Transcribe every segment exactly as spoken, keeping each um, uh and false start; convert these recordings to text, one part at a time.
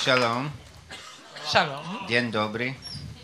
Shalom. Shalom. Dzień dobry.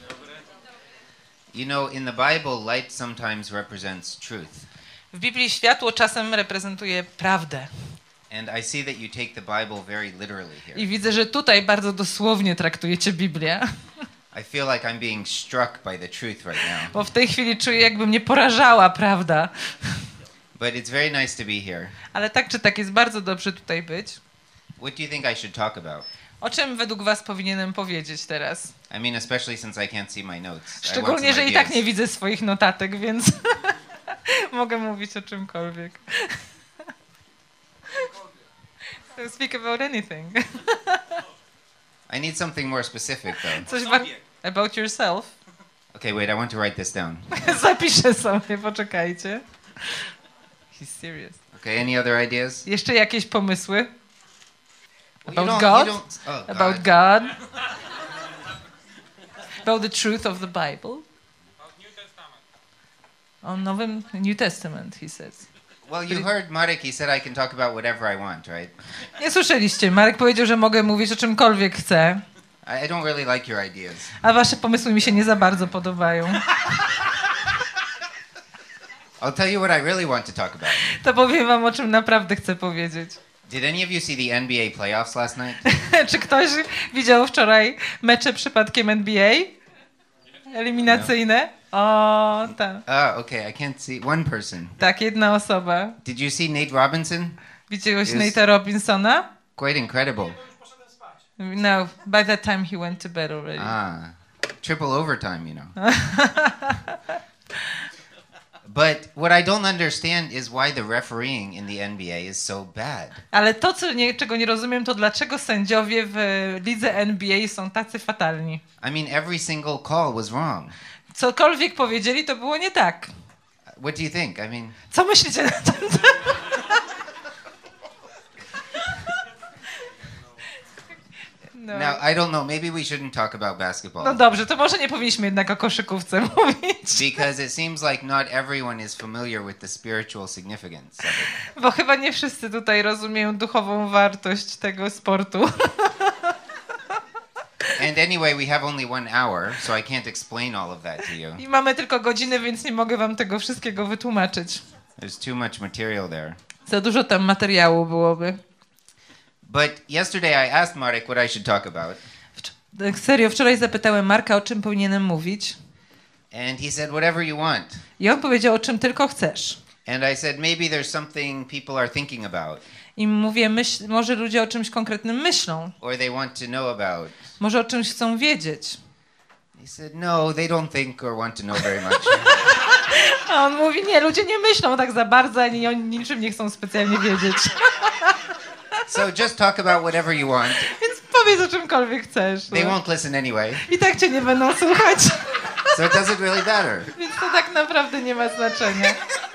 You know, in the Bible, light sometimes represents truth. W Biblii światło czasem reprezentuje prawdę. And I see that you take the Bible very literally here. I widzę, że tutaj bardzo dosłownie traktujecie Biblię. I feel like I'm being struck by the truth right now. Bo w tej chwili czuję, jakby mnie porażała prawda. But it's very nice to be here. Ale tak czy tak jest bardzo dobrze tutaj być. What do you think I should talk about? O czym według was powinienem powiedzieć teraz? I mean, especially since I can't see my notes. I want Szczególnie, some że i tak ideas. nie widzę swoich notatek, więc mogę mówić o czymkolwiek. So speak about anything. I need something more specific, though. Coś wa- about yourself. Okay, wait, I want to write this down. Zapiszę sobie, poczekajcie. He's serious. Okay, any other ideas? Jeszcze jakieś pomysły? Well, you About don't- you God? don't- oh, About God. God? About the truth of the Bible? O nowym New Testament, he says. Well, you heard Marek, he said I can talk about whatever I want, right? Nie słyszeliście, Marek powiedział, że mogę mówić o czymkolwiek chcę, I, I don't really like your ideas. a wasze pomysły mi się nie za bardzo podobają. I'll tell you what I really want to talk about. To powiem wam, o czym naprawdę chcę powiedzieć. Did any of you see the N B A playoffs last night? Czy ktoś widział wczoraj mecze przypadkiem N B A? Eliminacyjne? O, tak. Oh, okay, I can't see one person. Tak, jedna osoba. Did you see Nate Robinson? Widziałeś Jest- Nate'a Robinsona? Quite incredible. No, by that time he went to bed already. Ah, triple overtime, you know. But what I don't understand is why the refereeing in the N B A is so bad. Ale to, co nie, czego nie rozumiem, to dlaczego sędziowie w lidze N B A są tacy fatalni. I mean, every single call was wrong. Cokolwiek powiedzieli, to było nie tak. What do you think? I mean, Co myślicie na ten temat? No. now I don't know. Maybe we shouldn't talk about basketball. No dobrze, to może nie powinniśmy jednak o koszykówce mówić. Because it seems like not everyone is familiar with the spiritual significance of it. Bo chyba nie wszyscy tutaj rozumieją duchową wartość tego sportu. And anyway, we have only one hour, so I can't explain all of that to you. I mamy tylko godzinę, więc nie mogę wam tego wszystkiego wytłumaczyć. There's too much material there. Za dużo tam materiału byłoby. But yesterday I asked Marek what I should talk about. Tak serio, wczoraj zapytałem Marka, o czym powinienem mówić. And he said, whatever you want. I on powiedział, o czym tylko chcesz. And I said, maybe there's something people are thinking about. I mówię, myśl, może ludzie o czymś konkretnym myślą. Or they want to know about. Może o czymś chcą wiedzieć. He said, no, they don't think or want to know very much. A on mówi, nie, ludzie nie myślą tak za bardzo, ani o niczym nie chcą specjalnie wiedzieć. So just talk about whatever you want. Więc powiedz o czymkolwiek chcesz. They No. won't listen anyway. I tak cię nie będą słuchać. So it doesn't really matter. Więc to tak naprawdę nie ma znaczenia.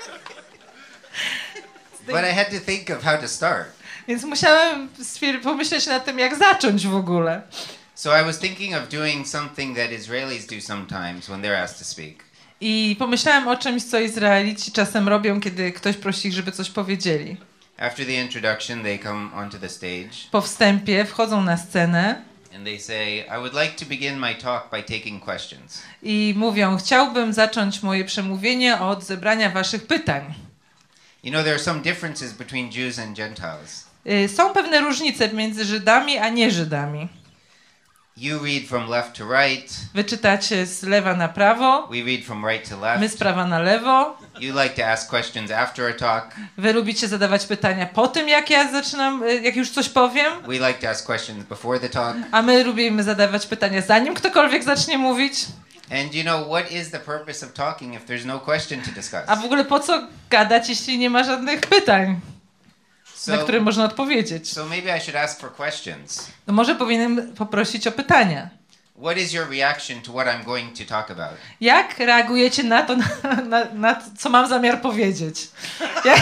But I had to think of how to start. Więc musiałem stwier- pomyśleć nad tym, jak zacząć w ogóle. So I was thinking of doing something that Israelis do sometimes when they're asked to speak. I pomyślałem o czymś, co Izraelici czasem robią, kiedy ktoś prosi ich, żeby coś powiedzieli. After the introduction, they come onto the stage Po wstępie wchodzą na scenę and they say, I would like to begin my talk by taking questions. i mówią, chciałbym zacząć moje przemówienie od zebrania waszych pytań. You know, there are some differences between Jews and Gentiles. Y, Są pewne różnice między Żydami a nie-Żydami. You read from left to right. Wy czytacie z lewa na prawo, We read from right to my left. z prawa na lewo. You like to ask questions after a talk. Wy lubicie zadawać pytania po tym, jak ja zaczynam, y, jak już coś powiem. We like to ask questions before the talk. A my lubimy zadawać pytania, zanim ktokolwiek zacznie mówić. And you know, what is the purpose of talking if there's no question to discuss? A w ogóle po co gadać, jeśli nie ma żadnych pytań, na So, które można odpowiedzieć? so maybe I should ask for questions. No może powinienem poprosić o pytania. What is your reaction to what I'm going to talk about? Jak reagujecie na to, na, na, na to, co mam zamiar powiedzieć? Jak,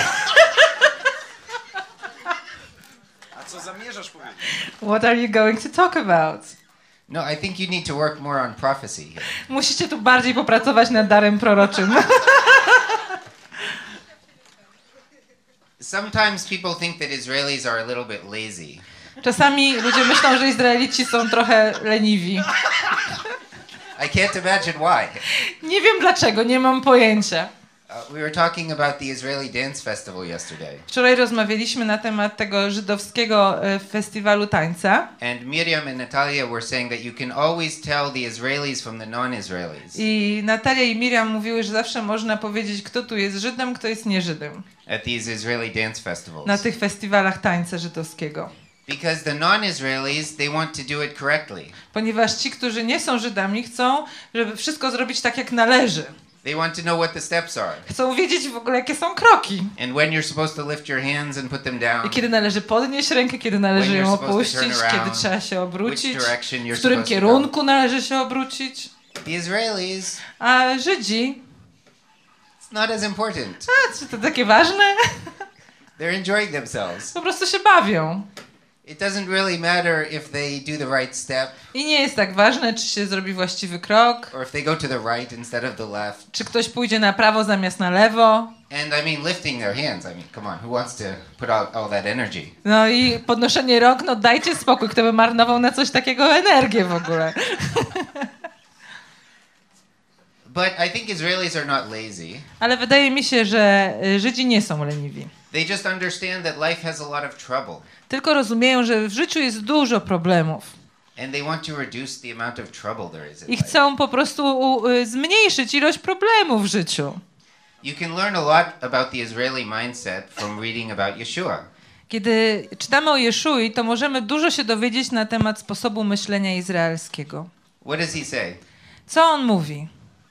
A co zamierzasz powiedzieć? what are you going to talk about? No, I think you need to work more on prophecy here. Musicie tu bardziej popracować nad darem proroczym. Sometimes people think that Israelis are a little bit lazy. Czasami ludzie myślą, że Izraelici są trochę leniwi. I can't imagine why. Nie wiem dlaczego, nie mam pojęcia. Uh, we were talking about the Israeli Dance Festival yesterday. Wczoraj rozmawialiśmy na temat tego żydowskiego e, festiwalu tańca. And Miriam and Natalia were saying that you can always tell the Israelis from the non-Israelis I Natalia i Miriam mówiły, że zawsze można powiedzieć, kto tu jest Żydem, kto jest nie Żydem. at these Israeli dance festivals. Na tych festiwalach tańca żydowskiego. Because the non-Israelis, they want to do it correctly. Ponieważ ci, którzy nie są Żydami, chcą, żeby wszystko zrobić tak, jak należy. They want to know what the steps are. Chcą wiedzieć w ogóle, jakie są kroki. And when you're supposed to lift your hands and put them down. I kiedy należy podnieść rękę, kiedy należy When ją you're supposed to opuścić, turn around, kiedy trzeba się obrócić, which direction you're w którym supposed to kierunku należy się obrócić. The Israelis, A Żydzi, it's not as important. a, czy to takie ważne? They're enjoying themselves. Po prostu się bawią. It doesn't really matter if they do the right step I nie jest tak ważne, czy się zrobi właściwy krok, or if they go to the right instead of the left. czy ktoś pójdzie na prawo zamiast na lewo. And I mean lifting their hands. I mean, come on, who wants to put out all that energy? No i podnoszenie rąk, no dajcie spokój, kto by marnował na coś takiego energię w ogóle. But I think Israelis are not lazy. Ale wydaje mi się, że y, Żydzi nie są leniwi. They just understand that life has a lot of trouble. Tylko rozumieją, że w życiu jest dużo problemów. And they want to reduce the amount of trouble there is in I life. chcą po prostu u, y, zmniejszyć ilość problemów w życiu. You can learn a lot about the Israeli mindset from reading about Yeshua. Kiedy czytamy o Jeszui, to możemy dużo się dowiedzieć na temat sposobu myślenia izraelskiego. What does he say? Co on mówi?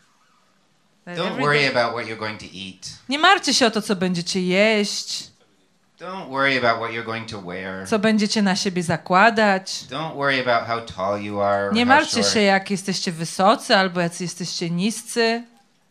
Don't worry about what you're going to eat. Nie martwcie się o to, co będziecie jeść, Don't worry about what you're going to wear. co będziecie na siebie zakładać. Don't worry about how tall you are. or Nie how martwcie short. się, jak jesteście wysocy albo jacy jesteście niscy.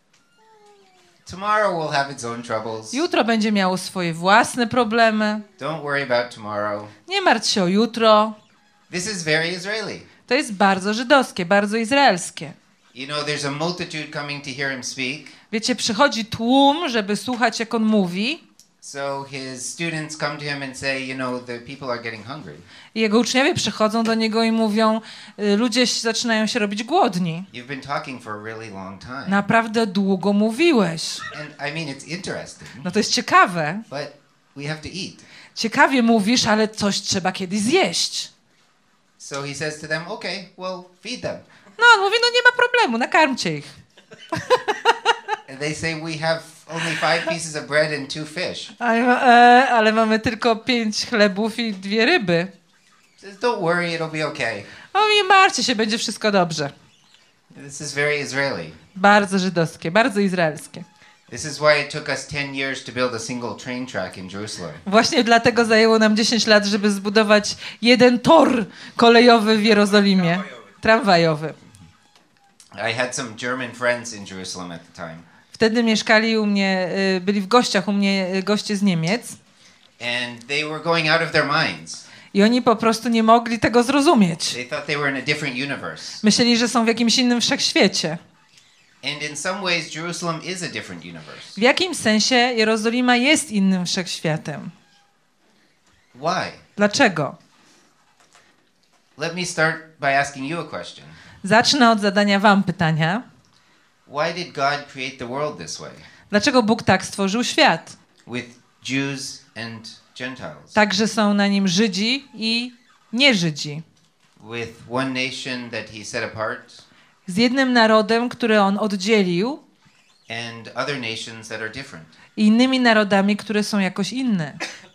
Tomorrow will have its own troubles. Jutro będzie miało swoje własne problemy. Don't worry about tomorrow. Nie martw się o jutro. This is very Israeli. To jest bardzo żydowskie, bardzo izraelskie. You know, there's a multitude coming to hear him speak. Wiecie, przychodzi tłum, żeby słuchać, jak on mówi. So his students come to him and say, you know, the people are getting hungry. I jego uczniowie przychodzą do niego i mówią, y, ludzie się- zaczynają się robić głodni. You've been talking for a really long time. Naprawdę długo mówiłeś. And I mean, it's interesting, No to jest ciekawe. but we have to eat. Ciekawie mówisz, ale coś trzeba kiedyś zjeść. So he says to them, okay, well, feed them. No, on mówi, no nie ma problemu, nakarmcie ich. And they say, we have only five pieces of bread and two fish. A, e, ale mamy tylko pięć chlebów i dwie ryby. He says, don't worry, it'll be okay. O, nie martwcie się, będzie wszystko dobrze. This is very Israeli. Bardzo żydowskie, bardzo izraelskie. This is why it took us ten years to build a single train track in Jerusalem. Właśnie dlatego zajęło nam dziesięć lat, żeby zbudować jeden tor kolejowy w Jerozolimie. Tramwajowy. I had some German friends in Jerusalem at the time. Wtedy mieszkali u mnie, y, byli w gościach u mnie y, goście z Niemiec And they were going out of their minds. i oni po prostu nie mogli tego zrozumieć. They thought they were in a different universe. Myśleli, że są w jakimś innym wszechświecie. And in some ways, Jerusalem is a different universe. W jakimś sensie Jerozolima jest innym wszechświatem. Why? Dlaczego? Let me start by asking you a question. Zacznę od zadania wam pytania. Why did God create the world this way? Dlaczego Bóg tak stworzył świat? With Jews and Gentiles. Także są na nim Żydzi i nie-Żydzi. With one nation that he set apart Z jednym narodem, który on oddzielił, and other nations that are different. i innymi narodami, które są jakoś inne.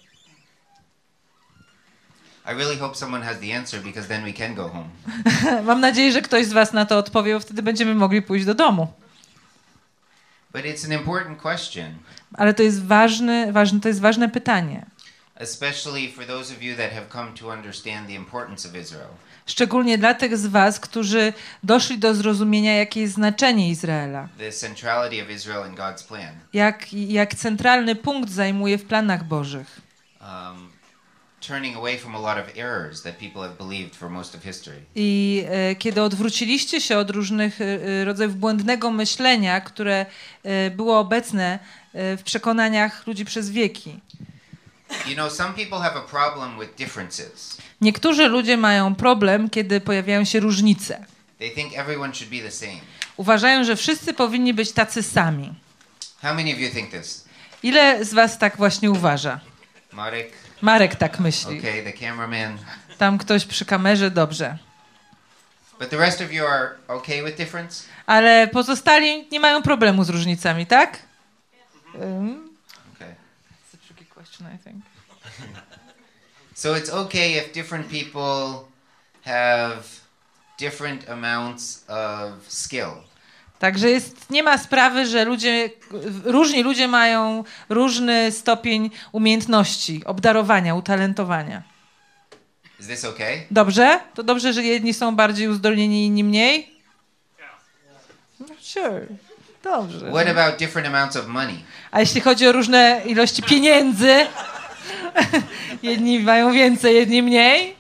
I really hope someone has the answer because then we can go home. Mam nadzieję, że ktoś z was na to odpowie, bo wtedy będziemy mogli pójść do domu. But it's an important question, Ale to jest ważne, ważne, to jest ważne pytanie. especially for those of you that have come to understand the importance of Israel. Szczególnie dla tych z was, którzy doszli do zrozumienia, jakie jest znaczenie Izraela. The centrality of Israel in God's plan. Jak, jak centralny punkt zajmuje w planach Bożych. Um, turning away from a lot of errors that people have believed for most of history. I e, kiedy odwróciliście się od różnych e, rodzajów błędnego myślenia, które e, było obecne e, w przekonaniach ludzi przez wieki. You know, some people have a problem with differences. Niektórzy ludzie mają problem, kiedy pojawiają się różnice. They think everyone should be the same. Uważają, że wszyscy powinni być tacy sami. How many of you think this? Ile z was tak właśnie uważa? Marek? Marek tak myśli. Okay, the cameraman. Tam ktoś przy kamerze, dobrze. But the rest of you are okay with difference? Ale pozostali nie mają problemu z różnicami, tak? Um, Okay. It's a tricky question, I think. So it's okay if different people have different amounts of skill. Także jest, nie ma sprawy, że ludzie, różni ludzie mają różny stopień umiejętności, obdarowania, utalentowania. Is this okay? Dobrze? To dobrze, że jedni są bardziej uzdolnieni, inni mniej? No, sure. Dobrze. What about different amounts of money? A jeśli chodzi o różne ilości pieniędzy, jedni mają więcej, jedni mniej?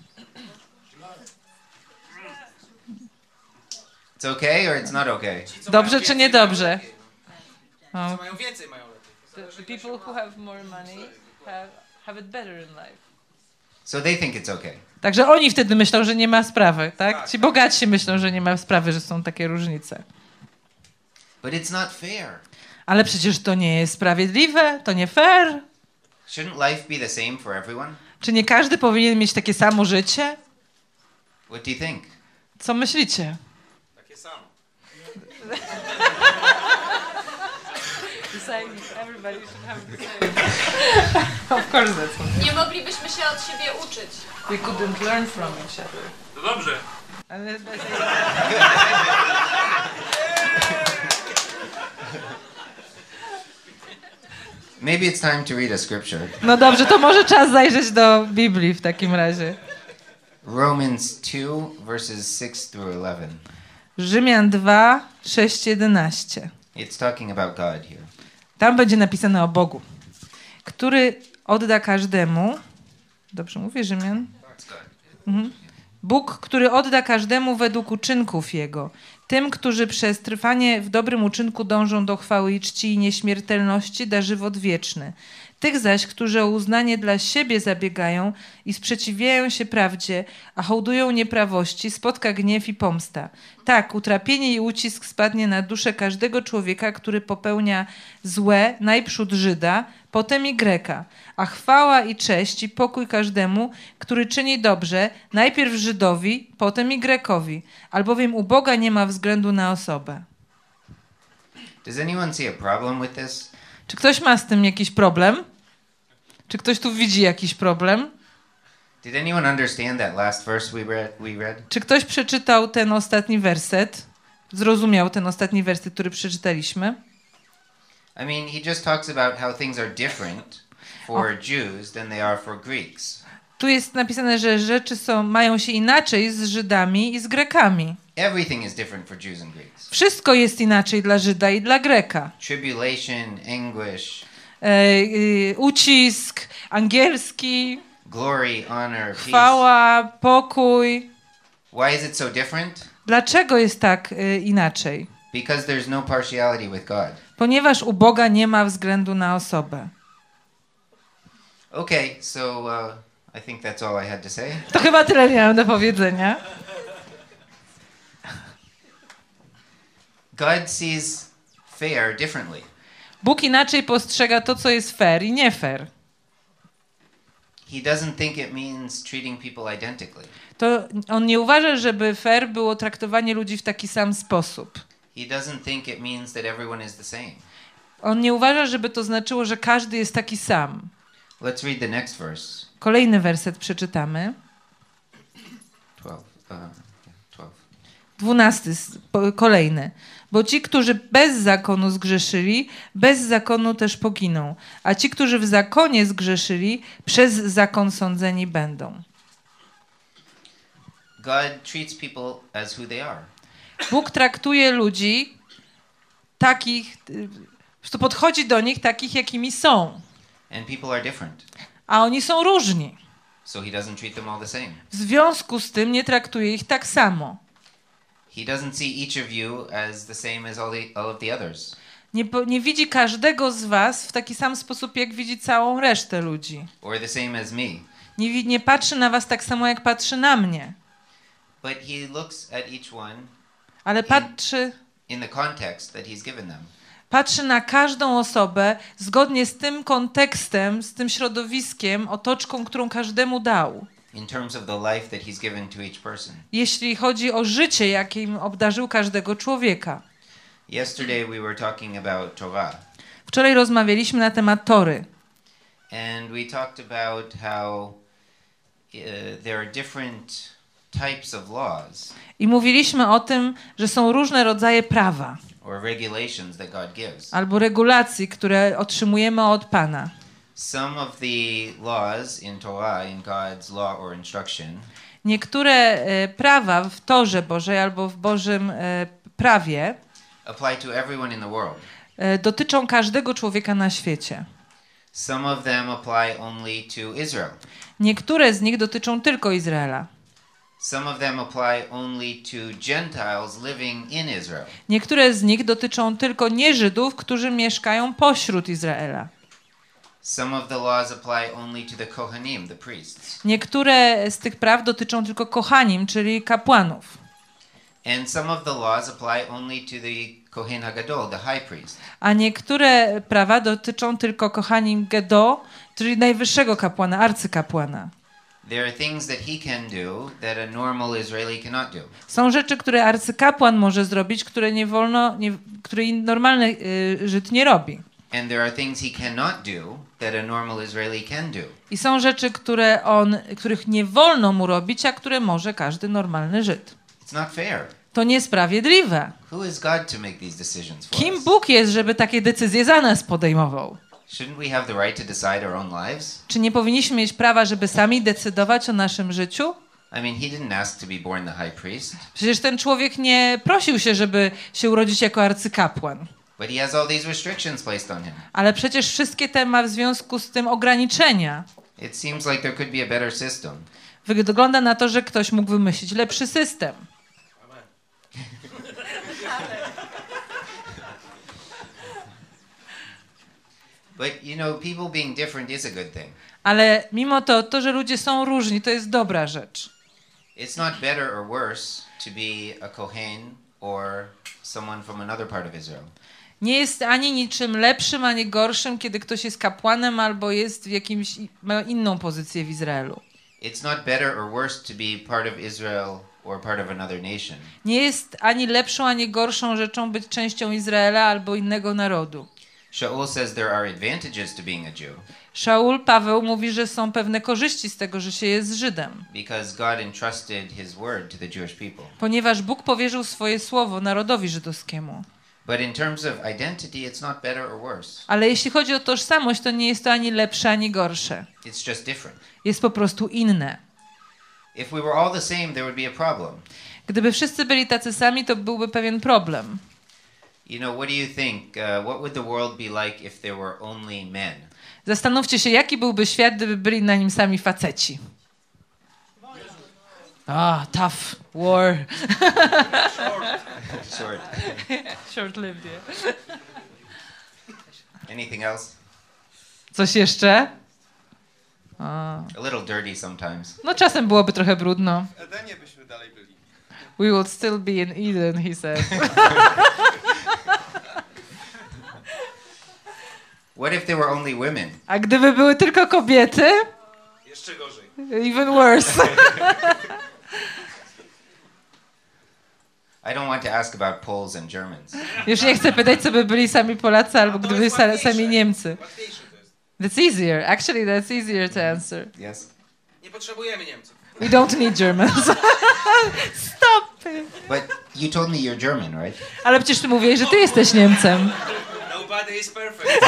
It's okay or it's not okay? Dobrze czy niedobrze? Co mają więcej, mają lepiej. The people who have more money have, have it better in life. So they think it's okay. Także oni wtedy myślą, że nie ma sprawy, tak? Ci bogatsi myślą, że nie ma sprawy, że są takie różnice. But it's not fair. Ale przecież to nie jest sprawiedliwe, to nie fair. Shouldn't life be the same for everyone? Czy nie każdy powinien mieć takie samo życie? What do you think? Co myślicie? Takie samo. Of course that's what Nie moglibyśmy się od siebie uczyć. we couldn't learn from each other. To dobrze. Ale Maybe it's time to read a scripture. no dobrze, to może czas zajrzeć do Biblii w takim razie. Romans two, verses six through eleven. Rzymian dwa, sześć, jedenaście. It's talking about God here. Tam będzie napisane o Bogu, który odda każdemu... Dobrze mówię, Rzymian? Mhm. Bóg, który odda każdemu według uczynków Jego. Tym, którzy przez trwanie w dobrym uczynku dążą do chwały i czci i nieśmiertelności, da żywot wieczny. Tych zaś, którzy o uznanie dla siebie zabiegają i sprzeciwiają się prawdzie, a hołdują nieprawości, spotka gniew i pomsta. Tak, utrapienie i ucisk spadnie na duszę każdego człowieka, który popełnia złe, najprzód Żyda, potem i Greka. A chwała i cześć i pokój każdemu, który czyni dobrze, najpierw Żydowi, potem i Grekowi, albowiem u Boga nie ma względu na osobę. Does anyone see a problem with this? Czy ktoś ma z tym jakiś problem? Czy ktoś tu widzi jakiś problem? Did anyone understand that last verse we read? We read? Czy ktoś przeczytał ten ostatni werset? Zrozumiał ten ostatni werset, który przeczytaliśmy? I mean, he just talks about how things are different for Jews than they are for Greeks. Tu jest napisane, że rzeczy są, mają się inaczej z Żydami i z Grekami. Everything is different for Jews and Greeks. Wszystko jest inaczej dla Żyda i dla Greka. Tribulation, anguish, E, e, ucisk, angielski, glory, honor, peace. chwała, pokój. Why is it so different? Dlaczego jest tak e, inaczej? Because there's no partiality with God. Ponieważ u Boga nie ma względu na osobę. Okay, so uh, I think that's all I had to say. To chyba tyle miałem do powiedzenia. God sees fair differently. Bóg inaczej postrzega to, co jest fair i nie fair. He doesn't think it means treating people identically. To on nie uważa, żeby fair było traktowanie ludzi w taki sam sposób. He doesn't think it means that everyone is the same. On nie uważa, żeby to znaczyło, że każdy jest taki sam. Let's read the next verse. Kolejny werset przeczytamy. twelve. Uh, yeah, twelve. Dwunasty, s- po- kolejny. Bo ci, którzy bez zakonu zgrzeszyli, bez zakonu też poginą. A ci, którzy w zakonie zgrzeszyli, przez zakon sądzeni będą. God treats people as who they are. Bóg traktuje ludzi takich, y, po prostu podchodzi do nich takich, jakimi są. And people are different. A oni są różni. So he doesn't treat them all the same. W związku z tym nie traktuje ich tak samo. He doesn't see each of you as the same as all, the, all of the others. Nie, po, nie widzi każdego z was w taki sam sposób, jak widzi całą resztę ludzi. or the same as me. Nie, wi- nie patrzy na was tak samo, jak patrzy na mnie. But he looks at each one Ale patrzy, in the context that he's given them. patrzy na każdą osobę zgodnie z tym kontekstem, z tym środowiskiem, otoczką, którą każdemu dał. In terms of the life that he's given to each person. Jeśli chodzi o życie, jakim obdarzył każdego człowieka. Yesterday we were talking about Torah. Wczoraj rozmawialiśmy na temat Tory. And we talked about how uh, there are different types of laws I mówiliśmy o tym, że są różne rodzaje prawa or regulations that God gives. albo regulacji, które otrzymujemy od Pana. Some of the laws in Torah, in God's law or instruction, Niektóre e, prawa w Torze Bożej albo w Bożym e, prawie apply to everyone in the world. e, dotyczą każdego człowieka na świecie. Some of them apply only to Israel. Niektóre z nich dotyczą tylko Izraela. Some of them apply only to Gentiles living in Israel. Niektóre z nich dotyczą tylko nie-Żydów, którzy mieszkają pośród Izraela. Some of the laws apply only to the Kohanim, the priests. Niektóre z tych praw dotyczą tylko kohanim, czyli kapłanów. And some of the laws apply only to the Kohen HaGadol, the high priest. A niektóre prawa dotyczą tylko kohanim Gedo, czyli najwyższego kapłana, arcykapłana. There are things that he can do that a normal Israeli cannot do. Są rzeczy, które arcykapłan może zrobić, które nie wolno, nie, które normalny y, Żyd nie robi. And there are things he cannot do that a normal Israeli can do. I są rzeczy, które on, których nie wolno mu robić, a które może każdy normalny Żyd. It's not fair. To niesprawiedliwe. Who is God to make these decisions for Kim us? Bóg jest, żeby takie decyzje za nas podejmował? Shouldn't we have the right to decide our own lives? Czy nie powinniśmy mieć prawa, żeby sami decydować o naszym życiu? I mean, he didn't ask to be born the high priest, Przecież ten człowiek nie prosił się, żeby się urodzić jako arcykapłan. but he has all these restrictions placed on him. Ale przecież wszystkie te ma w związku z tym ograniczenia. It seems like there could be a better system. Wygląda na to, że ktoś mógł wymyślić lepszy system. But you know, people being different is a good thing. Ale mimo to, to, że ludzie są różni, to jest dobra rzecz. It's not better or worse to be a Kohen or someone from another part of Israel. Nie jest ani niczym lepszym, ani gorszym, kiedy ktoś jest kapłanem albo jest w jakimś, ma inną pozycję w Izraelu. It's not better or worse to be part of Israel or part of another nation. Nie jest ani lepszą, ani gorszą rzeczą być częścią Izraela albo innego narodu. Shaul says there are advantages to being a Jew Szaul, Paweł mówi, że są pewne korzyści z tego, że się jest Żydem. because God entrusted his word to the Jewish people. Ponieważ Bóg powierzył swoje słowo narodowi żydowskiemu. But in terms of identity, it's not better or worse. Ale jeśli chodzi o tożsamość, to nie jest to ani lepsze, ani gorsze. It's just different. Jest po prostu inne. If we were all the same, there would be a problem. Gdyby wszyscy byli tacy sami, to byłby pewien problem. You know, what do you think? Uh, what would the world be like if there were only men? Zastanówcie się, jaki byłby świat, gdyby byli na nim sami faceci. Ah, tough war. Short. Short-lived, yeah. Anything else? Coś jeszcze? A. A little dirty sometimes. No czasem byłoby trochę brudno. W Edenie byśmy dalej byli. We will still be in Eden, he said. What if there were only women? A gdyby były tylko kobiety? Jeszcze gorzej. Even worse. I don't want to ask about Poles and Germans. Już nie chcę pytać, co by byli sami Polacy albo To gdyby jest sa- łatwiejsze. sami Niemcy. Łatwiejsze to jest. That's easier. Actually, that's easier to answer. Yes. Nie potrzebujemy Niemców. We don't need Germans. Stop it. But you told me you're German, right? Ale przecież ty mówiłeś, że ty jesteś Niemcem. Nobody is perfect.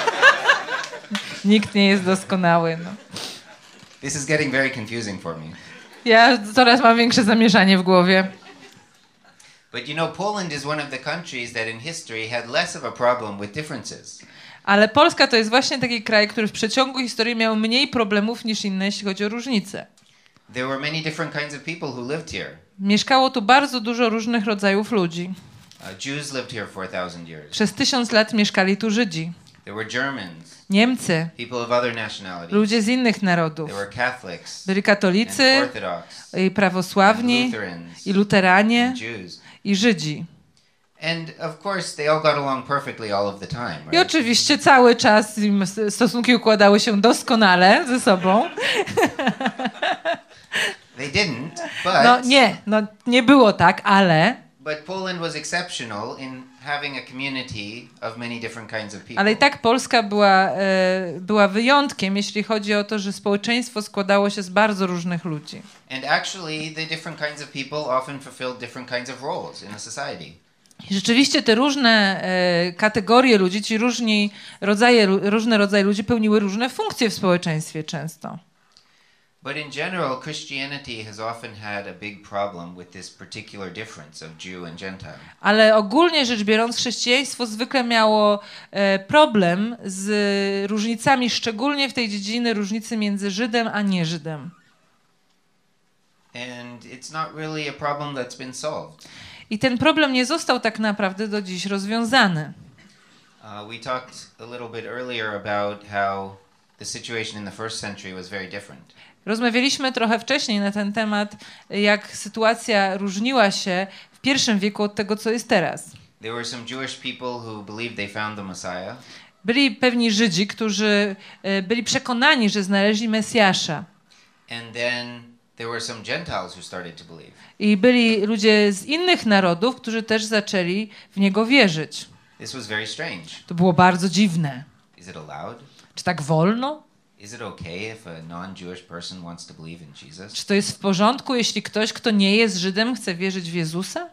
Nikt nie jest doskonały. No. This is getting very confusing for me. Ja coraz mam większe zamieszanie w głowie. But you know, Poland is one of the countries that in history had less of a problem with differences. Ale Polska to jest właśnie taki kraj, który w przeciągu historii miał mniej problemów niż inne, jeśli chodzi o różnice. There were many different kinds of people who lived here. Mieszkało tu bardzo dużo różnych rodzajów ludzi. Uh, Jews lived here for a thousand years. Przez tysiąc lat mieszkali tu Żydzi, There were Germans, Niemcy, people of other nationalities. ludzie z innych narodów. There were Catholics Byli and katolicy, Orthodox i and prawosławni, Lutherans i luteranie, and Jews. i Żydzi. And of course, they all got along perfectly all of the time, I right? oczywiście cały czas im stosunki układały się doskonale ze sobą. They didn't, No but nie, no nie było tak, ale, but Poland was exceptional in having a community of many different kinds of people. ale i tak Polska była, e, była wyjątkiem, jeśli chodzi o to, że społeczeństwo składało się z bardzo różnych ludzi. And actually, the different kinds of people often fulfilled different kinds of roles in a society. I rzeczywiście te różne e, kategorie ludzi, ci różni rodzaje, różne rodzaje ludzi pełniły różne funkcje w społeczeństwie często. But in general, Christianity has often had a big problem with this particular difference of Jew and Gentile. Ale ogólnie rzecz biorąc, chrześcijaństwo zwykle miało e, problem z różnicami, szczególnie w tej dziedzinie różnicy między Żydem a nie Żydem. And it's not really a problem that's been solved. I ten problem nie został tak naprawdę do dziś rozwiązany. Uh, we talked a little bit earlier about how the situation in the first century was very different. Rozmawialiśmy trochę wcześniej na ten temat, jak sytuacja różniła się w pierwszym wieku od tego, co jest teraz. There were some Jewish people who believed they found the Messiah. Byli pewni Żydzi, którzy e, byli przekonani, że znaleźli Mesjasza. And then there were some Gentiles who started to believe. I byli ludzie z innych narodów, którzy też zaczęli w Niego wierzyć. This was very strange. To było bardzo dziwne. Is it allowed? Czy tak wolno? Is it okay if a non-Jewish person wants to believe in Jesus? Czy to jest w porządku, jeśli ktoś, kto nie jest Żydem, chce wierzyć w Jezusa?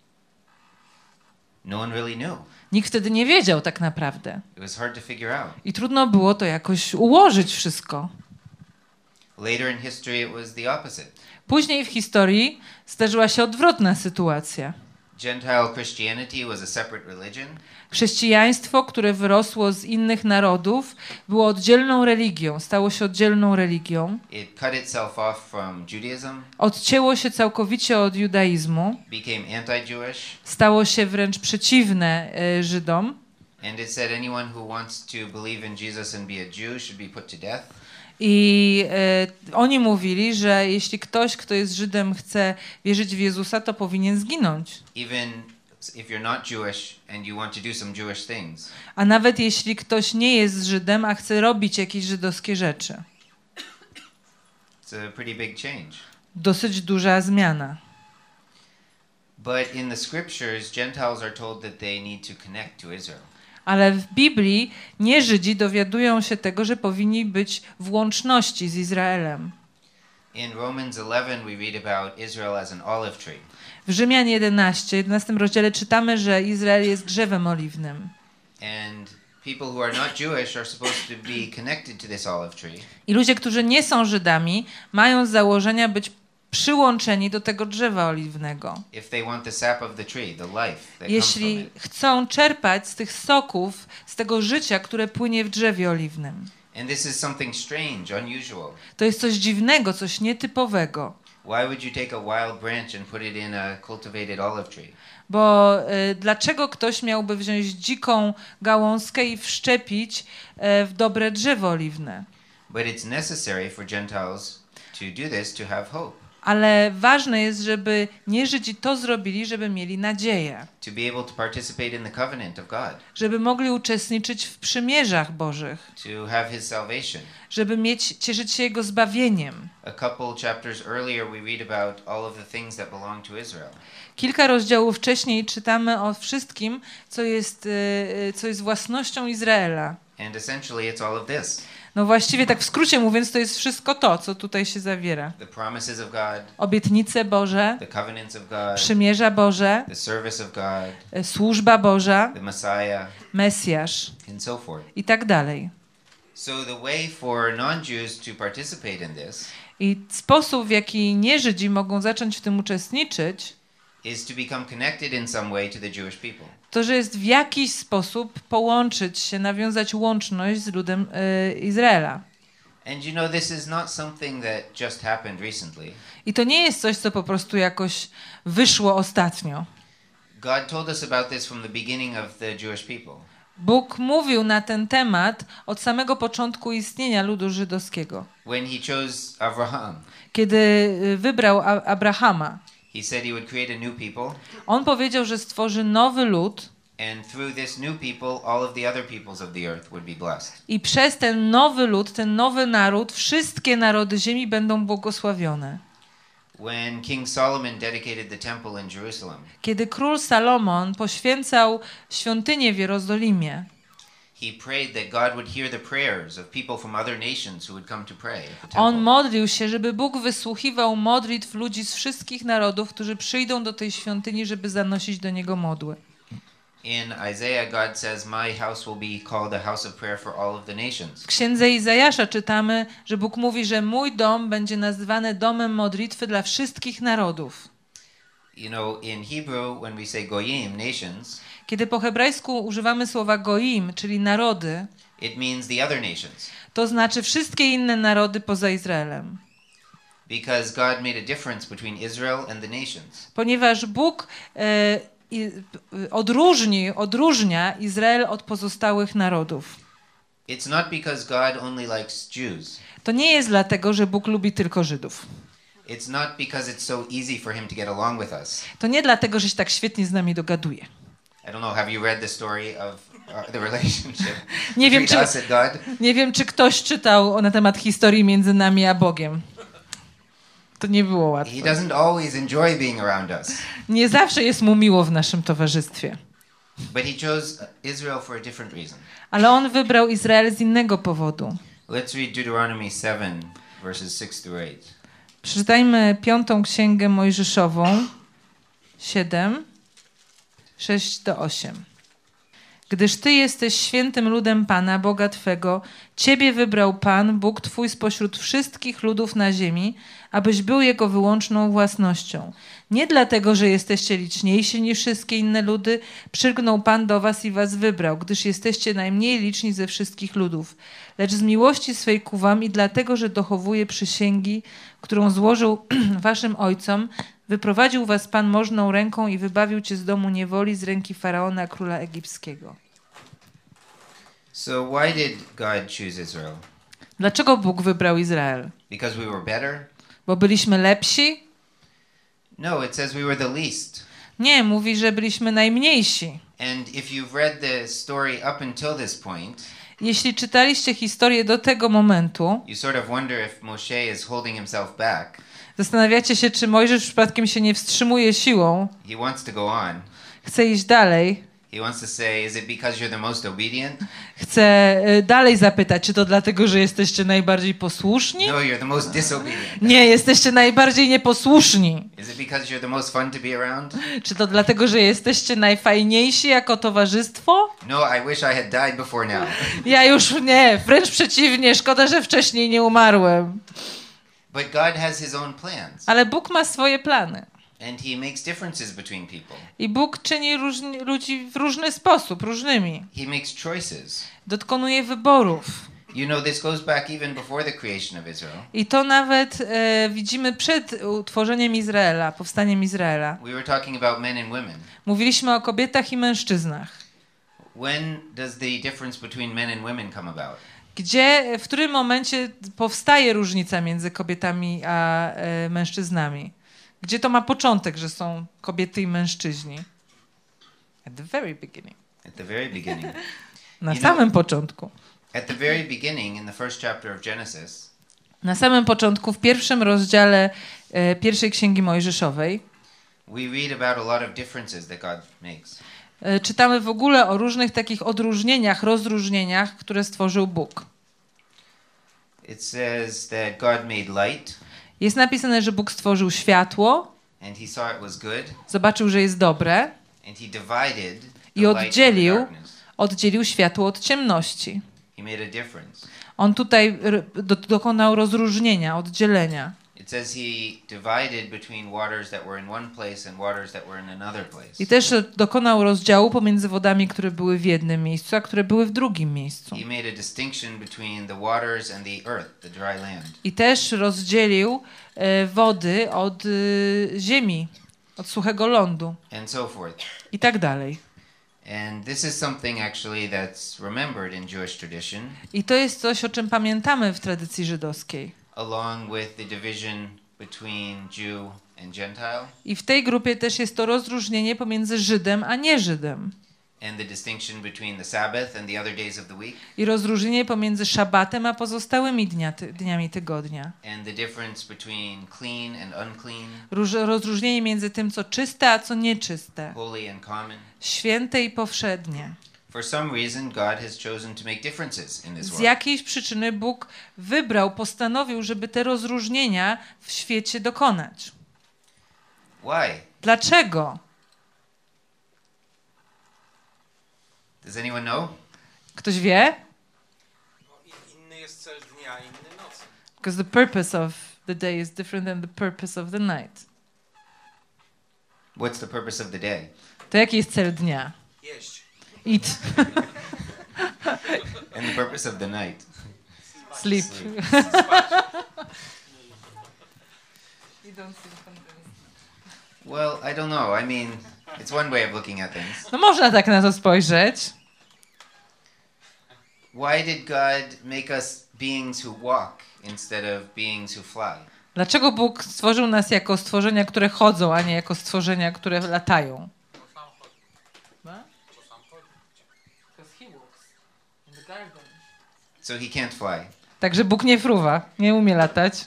No one really knew. Nikt wtedy nie wiedział tak naprawdę. It was hard to figure out. I trudno było to jakoś ułożyć wszystko. Later in history it was the opposite. Później w historii zdarzyła się odwrotna sytuacja. Gentile Christianity was a separate religion. Chrześcijaństwo, które wyrosło z innych narodów, było oddzielną religią, stało się oddzielną religią. It cut itself off from Judaism, Odcięło się całkowicie od judaizmu, became anti-Jewish, stało się wręcz przeciwne e, Żydom. and it said anyone who wants to believe in Jesus and be a Jew should be put to death. I e, oni mówili, że jeśli ktoś, kto jest Żydem, chce wierzyć w Jezusa, to powinien zginąć. Even if you're not Jewish and you want to do some Jewish things. A nawet jeśli ktoś nie jest Żydem, a chce robić jakieś żydowskie rzeczy. It's a pretty big change. Dosyć duża zmiana. But in the scriptures, Gentiles are told that they need to connect to Israel. Ale w Biblii nie Żydzi dowiadują się tego, że powinni być w łączności z Izraelem. In Romans eleven, we read about Israel as an olive tree. W Rzymian jedenaście, jedenastym rozdziale czytamy, że Izrael jest drzewem oliwnym. And people who are not Jewish are supposed to be connected to this olive tree. I ludzie, którzy nie są Żydami, mają z założenia być przyłączeni do tego drzewa oliwnego. If they want the sap of the tree, the life that comes from Jeśli it. chcą czerpać z tych soków, z tego życia, które płynie w drzewie oliwnym. And this is something strange, unusual. To jest coś dziwnego, coś nietypowego. Why would you take a wild branch and put it in a cultivated olive tree? Bo y, dlaczego ktoś miałby wziąć dziką gałązkę i wszczepić y, w dobre drzewo oliwne? But it's necessary for Gentiles to do this to have hope. Ale ważne jest, żeby nie Żydzi to zrobili, żeby mieli nadzieję. To be able to participate in the covenant of God, Żeby mogli uczestniczyć w przymierzach Bożych. to have His salvation. Żeby mieć, cieszyć się Jego zbawieniem. A couple chapters earlier, we read about all of the things that belong to Israel. Kilka rozdziałów wcześniej czytamy o wszystkim, co jest, y, co jest własnością Izraela. And essentially, it's all of this: No właściwie tak w skrócie mówiąc, to jest wszystko to, co tutaj się zawiera. the promises of God, Obietnice Boże, the covenants of God, przymierza Boże, the service of God, y, służba Boża, the Messiah, Mesjasz and so forth. i tak dalej. So the way for non-Jews to participate in this I sposób, w jaki nie-Żydzi mogą zacząć w tym uczestniczyć, is to become connected in some way to the Jewish people. to, że jest w jakiś sposób połączyć się, nawiązać łączność z ludem y, Izraela. And you know, this is not something that just happened recently. I to nie jest coś, co po prostu jakoś wyszło ostatnio. God told us about this from the beginning of the Jewish people. Bóg mówił na ten temat od samego początku istnienia ludu żydowskiego. When he chose Abraham, Kiedy y, wybrał A- Abrahama, he said he would create a new people, on powiedział, że stworzy nowy lud and through this new people, all of the other peoples of the earth would be blessed. i przez ten nowy lud, ten nowy naród, wszystkie narody ziemi będą błogosławione. When King Solomon dedicated the temple in Jerusalem, Kiedy król Salomon poświęcał świątynię w Jerozolimie, he prayed that God would hear the prayers of people from other nations who would come to pray at the temple. on modlił się, żeby Bóg wysłuchiwał modlitw ludzi z wszystkich narodów, którzy przyjdą do tej świątyni, żeby zanosić do Niego modły. In Isaiah, God says, "My house will be called a house of prayer for all of the nations." W księdze Izajasza czytamy, że Bóg mówi, że mój dom będzie nazywany domem modlitwy dla wszystkich narodów. You know, in Hebrew, when we say goyim, nations, Kiedy po hebrajsku używamy słowa goim, czyli narody, it means the other nations, to znaczy wszystkie inne narody poza Izraelem. because God made a difference between Israel and the nations. Ponieważ Bóg e, i, e, odróżni, odróżnia Izrael od pozostałych narodów. It's not because God only likes Jews. To nie jest dlatego, że Bóg lubi tylko Żydów. It's not because it's so easy for him to get along with us. To nie dlatego, że się tak świetnie z nami dogaduje. I don't know, have you read the story of uh, the relationship Nie wiem, between czy, us and God? nie wiem, czy ktoś czytał na temat historii między nami a Bogiem. To nie było łatwe. He doesn't always enjoy being around us. Nie zawsze jest mu miło w naszym towarzystwie. But he chose Israel for a different reason. Ale on wybrał Izrael z innego powodu. Let's read Deuteronomy seven, verses six through eight. Przeczytajmy piątą księgę Mojżeszową, siedem, sześć do osiem. Gdyż Ty jesteś świętym ludem Pana, Boga Twego, Ciebie wybrał Pan, Bóg Twój spośród wszystkich ludów na ziemi, abyś był Jego wyłączną własnością. Nie dlatego, że jesteście liczniejsi niż wszystkie inne ludy, przylgnął Pan do was i was wybrał, gdyż jesteście najmniej liczni ze wszystkich ludów. Lecz z miłości swej ku wam i dlatego, że dochowuje przysięgi, którą złożył waszym ojcom, wyprowadził was Pan możną ręką i wybawił cię z domu niewoli, z ręki Faraona, króla egipskiego. So why did God choose Israel? Dlaczego Bóg wybrał Izrael? Because we were better? Bo byliśmy lepsi? No, it says we were the least. Nie, mówi, że byliśmy najmniejsi. And if you've read the story up until this point, Jeśli czytaliście historię do tego momentu, you sort of wonder if Moshe is holding himself back. zastanawiacie się, czy Mojżesz przypadkiem się nie wstrzymuje siłą, He wants to go on. chce iść dalej, He wants to say, is it because you're the most obedient? chce y, dalej zapytać, czy to dlatego, że jesteście najbardziej posłuszni? No, you're the most disobedient. Nie, jesteście najbardziej nieposłuszni. Is it because you're the most fun to be around? Czy to dlatego, że jesteście najfajniejsi jako towarzystwo? No, I wish I had died before now. Ja już nie, wręcz przeciwnie, szkoda, że wcześniej nie umarłem. But God has his own plans. Ale Bóg ma swoje plany. And he makes differences between people. I Bóg czyni różni, ludzi w różny sposób, różnymi. He makes choices. Dokonuje wyborów. You know, this goes back even before the creation of Israel. I to nawet e, widzimy przed utworzeniem Izraela, powstaniem Izraela. We were talking about men and women. Mówiliśmy o kobietach i mężczyznach. When does the difference between men and women come about? Gdzie, w którym momencie powstaje różnica między kobietami a e, mężczyznami? Gdzie to ma początek, że są kobiety i mężczyźni? At the very beginning. At the very beginning. Na You samym know- początku. At the very beginning, in the first chapter of Genesis, Na samym początku, w pierwszym rozdziale e, pierwszej księgi Mojżeszowej, we read about a lot of differences that God makes. e, czytamy w ogóle o różnych takich odróżnieniach, rozróżnieniach, które stworzył Bóg. It says that God made light, Jest napisane, że Bóg stworzył światło, and he saw it was good, zobaczył, że jest dobre, and he divided I the light from the oddzielił, darkness. oddzielił światło od ciemności. He made a difference. On tutaj r- do, dokonał rozróżnienia, oddzielenia. It says he divided between waters that were in one place and waters that were in another place. I też dokonał rozdziału pomiędzy wodami, które były w jednym miejscu, a które były w drugim miejscu. He made a distinction between the waters and the earth, the dry land. I też rozdzielił e, wody od e, ziemi. od suchego lądu and so forth. i tak dalej. And this is something actually that's remembered in Jewish tradition, I to jest coś, o czym pamiętamy w tradycji żydowskiej. along with the division between Jew and Gentile, I w tej grupie też jest to rozróżnienie pomiędzy Żydem a nie Żydem. and the distinction between the Sabbath and the other days of the week, I rozróżnienie pomiędzy szabatem a pozostałymi dnia, ty, dniami tygodnia. and the difference between clean and unclean, Róż, rozróżnienie między tym, co czyste, a co nieczyste. holy and common. Święte i powszednie. For some reason, God has chosen to make differences in this Z world. jakiejś przyczyny Bóg wybrał, postanowił, żeby te rozróżnienia w świecie dokonać. Why? Dlaczego? Does anyone know? Ktoś wie? No, i- inny jest cel dnia, inny nocy. Because the purpose of the day is different than the purpose of the night. What's the purpose of the day? To jaki jest cel dnia? Jeść. Eat. And the purpose of the night? Sleep. Well, I don't know. I mean, it's one way of looking at things. No można tak na to spojrzeć. Why did God make us beings who walk instead of beings who fly? Dlaczego Bóg stworzył nas jako stworzenia, które chodzą, a nie jako stworzenia, które latają? So he can't fly. Także Bóg nie fruwa, nie umie latać.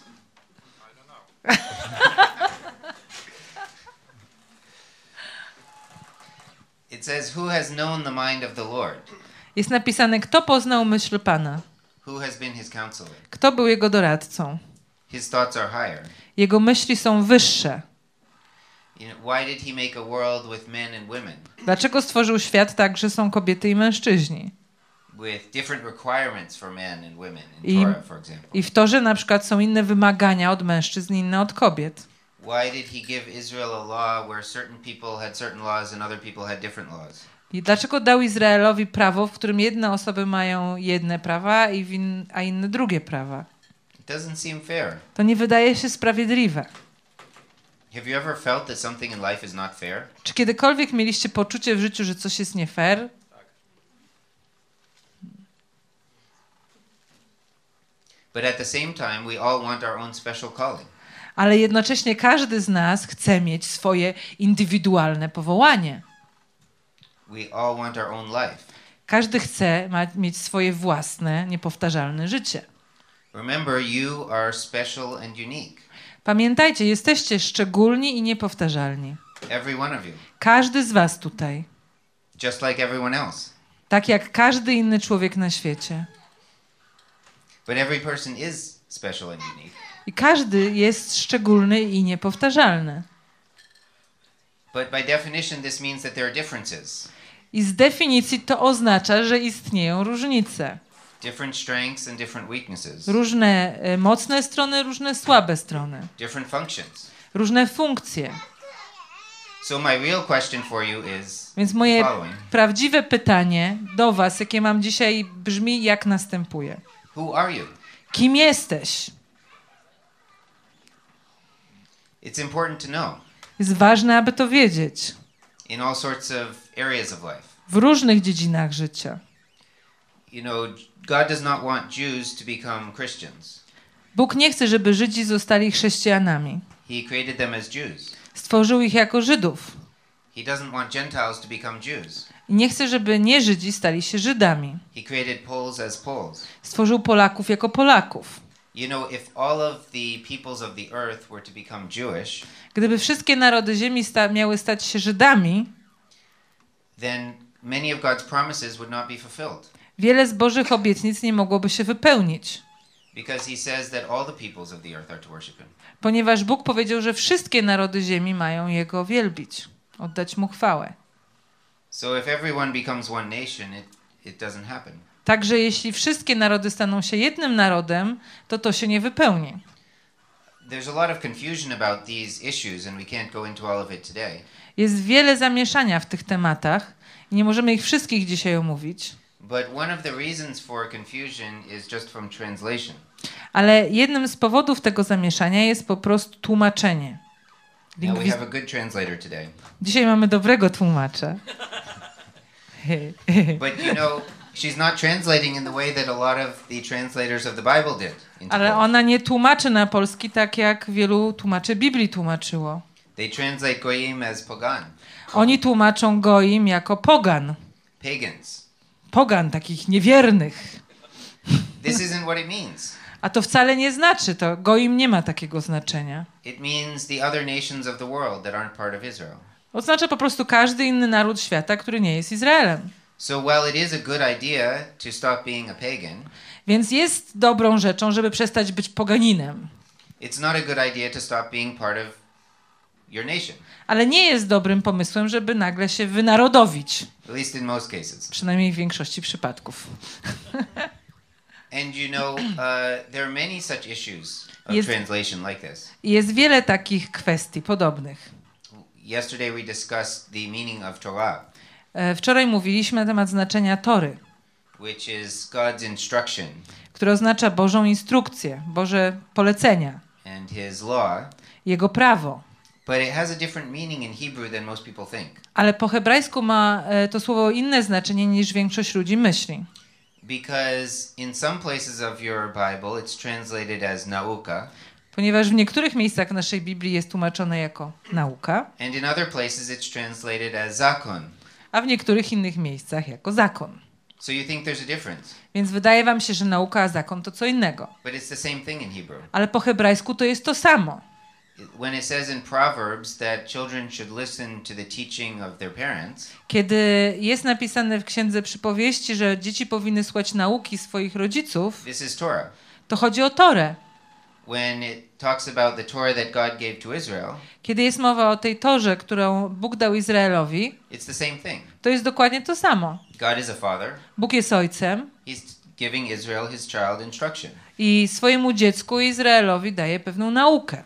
It says, "Who has known the mind of the Lord? Jest napisane, kto poznał myśl Pana, Who has been his counselor? kto był jego doradcą. His thoughts are higher." Jego myśli są wyższe. You know, why did he make a world with men and women, Dlaczego stworzył świat tak, że są kobiety i mężczyźni? with different requirements for men and women I- in Torah, for example? I w to, że na przykład są inne wymagania od mężczyzn, inne od kobiet. Why did he give Israel a law where certain people had certain laws and other people had different laws? I dlaczego dał Izraelowi prawo, w którym jedne osoby mają jedne prawa, i win- a inne drugie prawa? It doesn't seem fair. To nie wydaje się sprawiedliwe. Have you ever felt that something in life is not fair? Czy kiedykolwiek mieliście poczucie w życiu, że coś jest nie fair? But at the same time, we all want our own special calling. Ale jednocześnie każdy z nas chce mieć swoje indywidualne powołanie. We all want our own life. Każdy chce ma- mieć swoje własne, niepowtarzalne życie. Remember, you are special and unique. Pamiętajcie, jesteście szczególni i niepowtarzalni. Every one of you. Każdy z was tutaj. Just like everyone else. Tak jak każdy inny człowiek na świecie. But every person is special and unique. I każdy jest szczególny i niepowtarzalny. But by definition, this means that there are differences. I z definicji to oznacza, że istnieją różnice. Different strengths and different weaknesses. Różne e, mocne strony, różne słabe strony. Different functions. Różne funkcje. So my real question for you is Więc moje following. prawdziwe pytanie do was, jakie mam dzisiaj, brzmi jak następuje. Who are you? Kim jesteś? It's important to know Jest ważne, aby to wiedzieć. in all sorts of areas of life. W różnych dziedzinach życia. You know, God does not want Jews to become Christians. Bóg nie chce, żeby Żydzi zostali chrześcijanami. He created them as Jews. Stworzył ich jako Żydów. He doesn't want Gentiles to become Jews. I nie chce, żeby nie Żydzi stali się Żydami. He created Poles as Poles. Stworzył Polaków jako Polaków. You know, if all of the peoples of the earth were to become Jewish, Gdyby wszystkie narody ziemi sta- miały stać się Żydami, then many of God's promises would not be fulfilled. wiele z Bożych obietnic nie mogłoby się wypełnić. Because he says that all the peoples of the earth are to worship him. Ponieważ Bóg powiedział, że wszystkie narody ziemi mają Jego wielbić, oddać Mu chwałę. So if everyone becomes one nation, it, it doesn't happen. Także jeśli wszystkie narody staną się jednym narodem, to to się nie wypełni. There's a lot of confusion about these issues, and we can't go into all of it today. Jest wiele zamieszania w tych tematach i nie możemy ich wszystkich dzisiaj omówić. But one of the reasons for confusion is just from translation. Ale jednym z powodów tego zamieszania jest po prostu tłumaczenie. Now we Lingwis- have a good translator today. Dzisiaj mamy dobrego tłumacza. But you know, she's not translating in the way that a lot of the translators of the Bible did. into Ale Polish. ona nie tłumaczy na polski tak, jak wielu tłumaczy Biblii tłumaczyło. They translate goyim as pogan, Oni tłumaczą goim jako pogan. pagans. Pogan, takich niewiernych. This isn't what it means. A to wcale nie znaczy to. Goim nie ma takiego znaczenia. It means the other nations of the world that aren't part of Israel. Oznacza po prostu każdy inny naród świata, który nie jest Izraelem. So while it is a good idea to stop being a pagan, Więc jest dobrą rzeczą, żeby przestać być poganinem. it's not a good idea to stop being part of your nation, Ale nie jest dobrym pomysłem, żeby nagle się wynarodowić. at least in most cases. Przynajmniej w większości przypadków. And you know, uh, there are many such issues of Jest- translation like this. I jest wiele takich kwestii podobnych. Yesterday we discussed the meaning of Torah, E, Wczoraj mówiliśmy na temat znaczenia Tory, which is God's instruction które oznacza Bożą instrukcję, Boże polecenia, and His law, Jego prawo. but it has a different meaning in Hebrew than most people think. Ale po hebrajsku ma e, to słowo inne znaczenie niż większość ludzi myśli. Because in some places of your Bible it's translated as nauka, Ponieważ w niektórych miejscach naszej Biblii jest tłumaczone jako nauka, and in other places it's translated as zakon. a w niektórych innych miejscach jako zakon. So you think there's a difference, Więc wydaje wam się, że nauka a zakon to co innego. but it's the same thing in Hebrew. Ale po hebrajsku to jest to samo. When it says in Proverbs that children should listen to the teaching of their parents, Kiedy jest napisane w Księdze Przypowieści, że dzieci powinny słuchać nauki swoich rodziców, this is Torah. to chodzi o Torę. When it talks about the Torah that God gave to Israel, Kiedy jest mowa o tej Torze, którą Bóg dał Izraelowi, it's the same thing. to jest dokładnie to samo. God is a father. Bóg jest ojcem He's giving Israel his child instruction. i swojemu dziecku Izraelowi daje pewną naukę.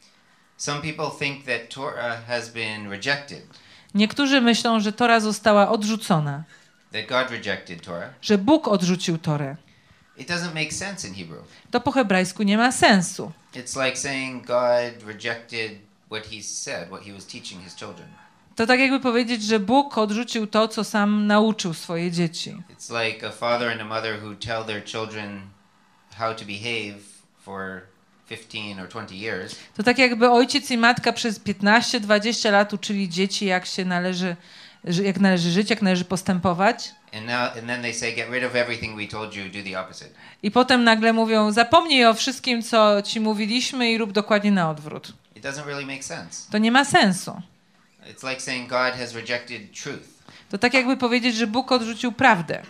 Some people think that Torah has been rejected, Niektórzy myślą, że Tora została odrzucona, that God rejected Torah. że Bóg odrzucił Torę. It doesn't make sense in Hebrew. To po hebrajsku nie ma sensu. It's like saying God rejected what he said, what he was teaching his children. To tak jakby powiedzieć, że Bóg odrzucił to, co sam nauczył swoje dzieci. It's like a father and a mother who tell their children how to behave for fifteen or twenty years, To tak jakby ojciec i matka przez piętnaście dwadzieścia lat uczyli dzieci, jak się należy, że- jak należy żyć, jak należy postępować. and now and then they say, get rid of everything we told you, do the opposite. I potem nagle mówią, zapomnij o wszystkim, co ci mówiliśmy i rób dokładnie na odwrót. It doesn't really make sense. To nie ma sensu. It's like saying God has rejected truth. To tak jakby powiedzieć, że Bóg odrzucił prawdę.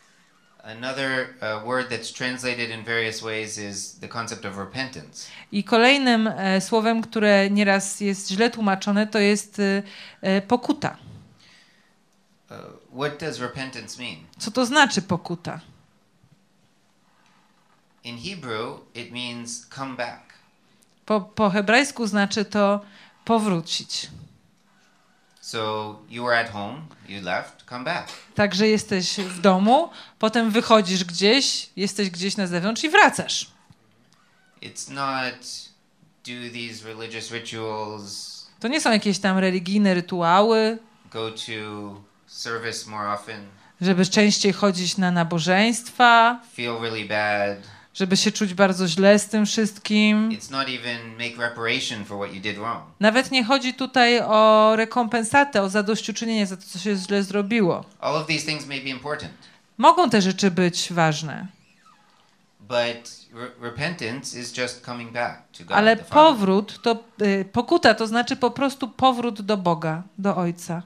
Another uh, word that's translated in various ways is the concept of repentance. I kolejnym e, słowem, które nieraz jest źle tłumaczone, to jest e, e, pokuta. Uh, what does repentance mean? Co to znaczy pokuta? In Hebrew, it means come back. Po, po hebrajsku znaczy to powrócić. So you were at home, you left, come back. Także jesteś w domu, potem wychodzisz gdzieś, jesteś gdzieś na zewnątrz i wracasz. It's not do these religious rituals, To nie są jakieś tam religijne rytuały, go to service more often, żeby częściej chodzić na nabożeństwa, feel really bad. żeby się czuć bardzo źle z tym wszystkim. It's not even make reparation for what you did wrong. Nawet nie chodzi tutaj o rekompensatę, o zadośćuczynienie za to, co się źle zrobiło. All of these things may be important, Mogą te rzeczy być ważne, but re- repentance is just coming back to God ale the Father. powrót, to y, pokuta, to znaczy po prostu powrót do Boga, do Ojca.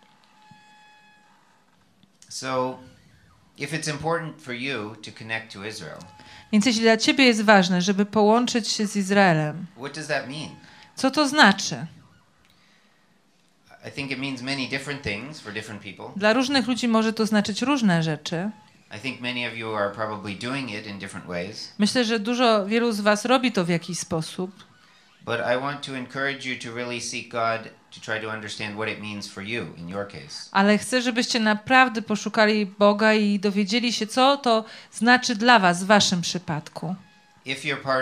So, if it's important for you to connect to Israel, Więc jeśli dla ciebie jest ważne, żeby połączyć się z Izraelem, what does that mean? co to znaczy? I think it means many different things for different people. Dla różnych ludzi może to znaczyć różne rzeczy. I think many of you are probably doing it in different ways, Myślę, że dużo, wielu z was robi to w jakiś sposób, but I want to encourage you to really seek God to try to understand what it means for you in your case. ale chcę, żebyście naprawdę poszukali Boga i dowiedzieli się, co to znaczy dla was w waszym przypadku. If you're part of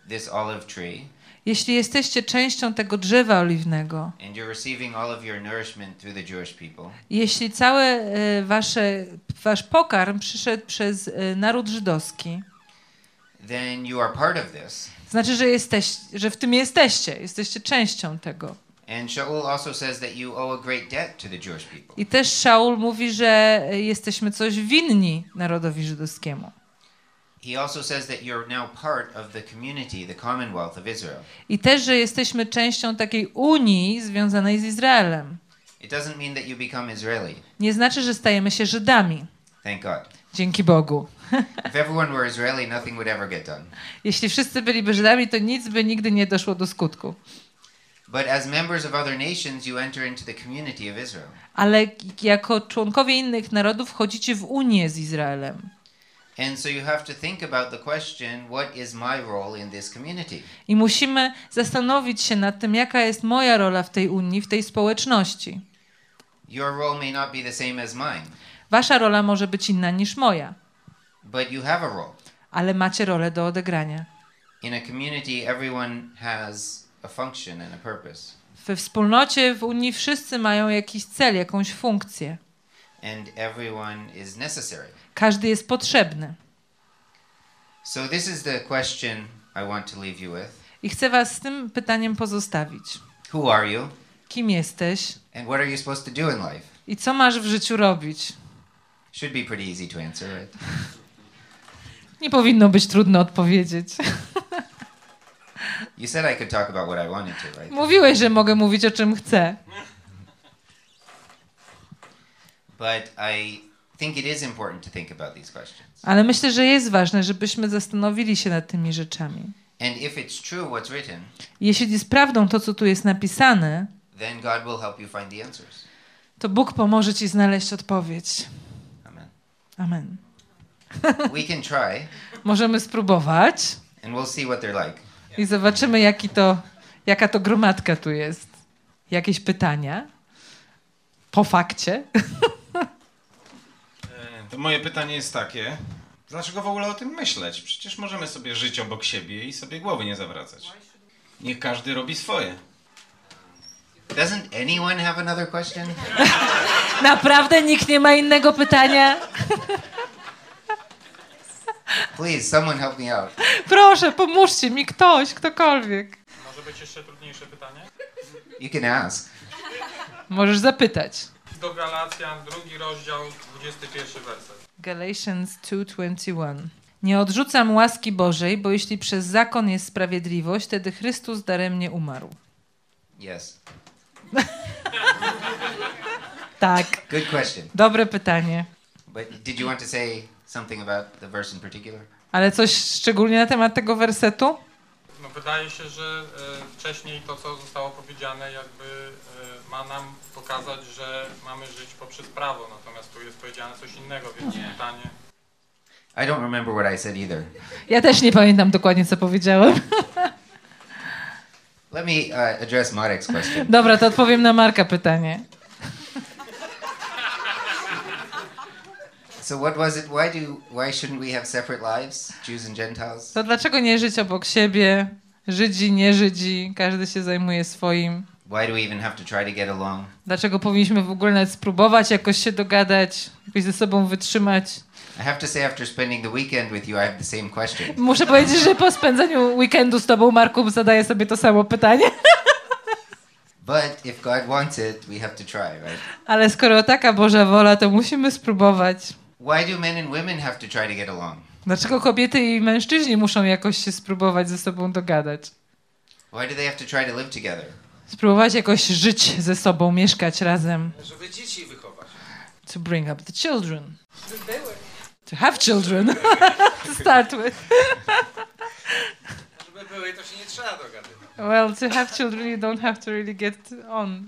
this olive tree, jeśli jesteście częścią tego drzewa oliwnego, and you're receiving all of your nourishment through the Jewish people, jeśli cały e, wasze, wasz pokarm przyszedł przez e, naród żydowski, then you are part of this. znaczy, że, jesteś, że w tym jesteście, jesteście częścią tego. And Shaul also says that you owe a great debt to the Jewish people. I też Szaul mówi, że jesteśmy coś winni narodowi żydowskiemu. He also says that you're now part of the community, the Commonwealth of Israel. I też, że jesteśmy częścią takiej unii związanej z Izraelem. It doesn't mean that you become Israeli. Nie znaczy, że stajemy się Żydami. Thank God. Dzięki Bogu. If everyone were Israeli, nothing would ever get done. Jeśli wszyscy byliby Żydami, to nic by nigdy nie doszło do skutku. But as members of other nations, you enter into the community of Israel. Ale jako członkowie innych narodów wchodzicie w unię z Izraelem. And so you have to think about the question, what is my role in this community? I musimy zastanowić się nad tym, jaka jest moja rola w tej unii, w tej społeczności. Your role may not be the same as mine, Wasza rola może być inna niż moja, but you have a role. ale macie rolę do odegrania. In a community, everyone has a function and a purpose. We wspólnocie, w Unii wszyscy mają jakiś cel, jakąś funkcję. And everyone is necessary. Każdy jest potrzebny. So this is the question I want to leave you with. I chcę was z tym pytaniem pozostawić. Who are you? Kim jesteś And what are you supposed to do in life? i co masz w życiu robić? Should be pretty easy to answer, right? Nie powinno być trudno odpowiedzieć. You said I could talk about what I wanted to, right? Mówiłeś, że mogę mówić o czym chcę. But I think it is important to think about these questions. Ale myślę, że jest ważne, żebyśmy zastanowili się nad tymi rzeczami. And if it's true what's written, Jeśli jest prawdą to, co tu jest napisane, then God will help you find the answers. to Bóg pomoże ci znaleźć odpowiedź. Amen. Amen. We can try Możemy spróbować and we'll see what they're like. i zobaczymy, jaki to, jaka to gromadka tu jest. Jakieś pytania? Po fakcie? To moje pytanie jest takie, dlaczego w ogóle o tym myśleć? Przecież możemy sobie żyć obok siebie i sobie głowy nie zawracać. Niech każdy robi swoje. Doesn't anyone have another question? Naprawdę nikt nie ma innego pytania? Please, someone help me out. Proszę, pomóżcie mi ktoś, ktokolwiek. Może być jeszcze trudniejsze pytanie? You can ask. Możesz zapytać. Do Galacjan, drugi rozdział, dwudziesty pierwszy werset. Galatians two twenty-one. Nie odrzucam łaski Bożej, bo jeśli przez zakon jest sprawiedliwość, wtedy Chrystus daremnie umarł. Yes. Tak, Good question. dobre pytanie. But did you want to say something about the verse in particular? Ale coś szczególnie na temat tego wersetu? No, wydaje się, że e, wcześniej to, co zostało powiedziane, jakby e, ma nam pokazać, że mamy żyć poprzez prawo, natomiast tu jest powiedziane coś innego, więc pytanie... I don't remember what I said either. Ja też nie pamiętam dokładnie, co powiedziałem. Let me uh, address Marek's question. Dobra, to odpowiem na Marka pytanie. So what was it? Why do why shouldn't we have separate lives, Jews and Gentiles? To dlaczego nie żyć obok siebie? Żydzi, nie Żydzi, każdy się zajmuje swoim. Why do we even have to try to get along? Dlaczego powinniśmy w ogóle nawet spróbować jakoś się dogadać, jakoś ze sobą wytrzymać? I have to say, after spending the weekend with you, I have the same question. Muszę powiedzieć, że po spędzeniu weekendu z tobą, Marku, zadaję sobie to samo pytanie. But if God wants it, we have to try, right? Ale skoro taka Boża wola, to musimy spróbować. Why do men and women have to try to get along? Dlaczego kobiety i mężczyźni muszą jakoś się spróbować ze sobą dogadać? Why do they have to try to live together? Spróbować jakoś żyć ze sobą, mieszkać razem. Żeby dzieci wychować. To bring up the children. To have children. To start with. Żeby były, to się nie trzeba dogadywać. Well, to have children, you don't have to really get on.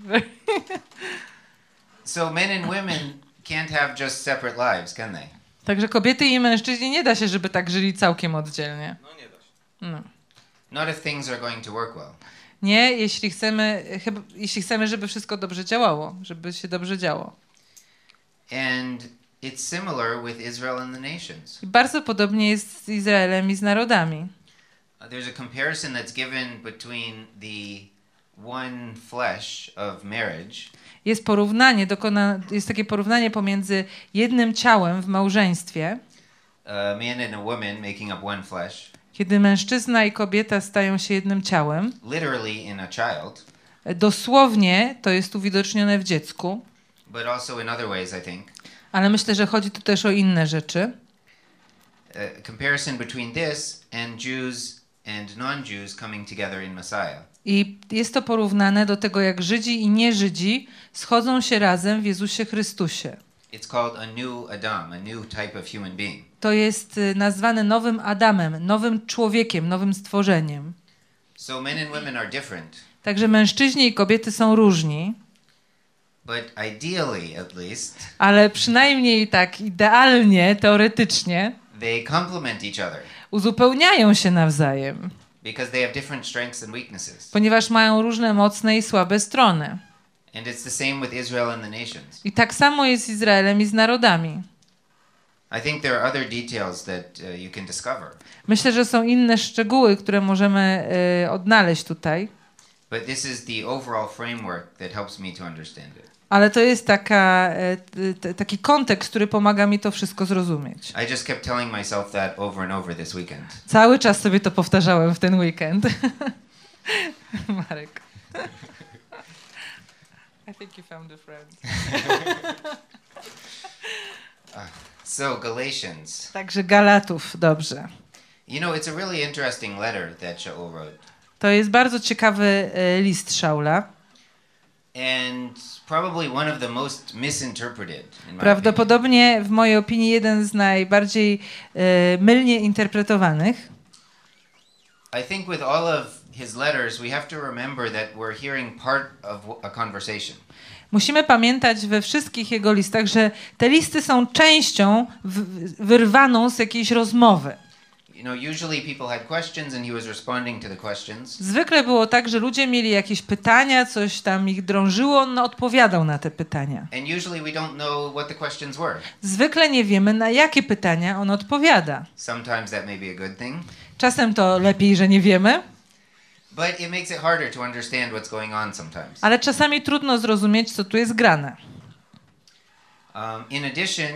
So men and women can't have just separate lives, can they? Także kobiety i mężczyźni nie da się, żeby tak żyli całkiem oddzielnie. No nie da się. No. Not if things are going to work well. Nie, jeśli chcemy, chyba, jeśli chcemy, żeby wszystko dobrze działało, żeby się dobrze działo. And it's similar with Israel and the nations. I bardzo podobnie jest z Izraelem i z narodami. Uh, there's a comparison that's given between the one flesh of marriage Jest porównanie, dokona, jest takie porównanie pomiędzy jednym ciałem w małżeństwie, a man and a woman making up one flesh, kiedy mężczyzna i kobieta stają się jednym ciałem. literally in a child, Dosłownie to jest uwidocznione w dziecku, but also in other ways, I think. ale myślę, że chodzi tu też o inne rzeczy. A comparison between this and Jews and non-Jews coming together in Messiah. I jest to porównane do tego, jak Żydzi i nie-Żydzi schodzą się razem w Jezusie Chrystusie. It's called a new Adam, a new type of human being. To jest y, nazwane nowym Adamem, nowym człowiekiem, nowym stworzeniem. So men and women are different, Także mężczyźni i kobiety są różni, but ideally at least ale przynajmniej tak idealnie, teoretycznie they complement each other uzupełniają się nawzajem, because they have different strengths and weaknesses. ponieważ mają różne mocne i słabe strony. And it's the same with Israel and the nations. I tak samo jest z Izraelem i z narodami. I think there are other details that uh, you can discover, Myślę, że są inne szczegóły, które możemy y, odnaleźć tutaj, but this is the overall framework that helps me to understand it. ale to jest taka, y, t, taki kontekst, który pomaga mi to wszystko zrozumieć. I just kept telling myself that over and over this weekend. Cały czas sobie to powtarzałem w ten weekend. Marek. I think you found a friend. So Galatians. Także Galatów, dobrze. You know, it's a really interesting letter that Shaul wrote. To jest bardzo ciekawy y, list Szaula. And probably one of the most misinterpreted, in my opinion. Prawdopodobnie, w mojej opinii, jeden z najbardziej y, mylnie interpretowanych. I think with all of his letters, we have to remember that we're hearing part of a conversation. Musimy pamiętać we wszystkich jego listach, że te listy są częścią w, wyrwaną z jakiejś rozmowy. You know, usually people had questions and he was responding to the questions. Zwykle było tak, że ludzie mieli jakieś pytania, coś tam ich drążyło, on odpowiadał na te pytania. And usually we don't know what the questions were. Zwykle nie wiemy, na jakie pytania on odpowiada. Sometimes that may be a good thing, Czasem to lepiej, że nie wiemy, but it makes it harder to understand what's going on sometimes. ale czasami trudno zrozumieć, co tu jest grane. Um, in addition,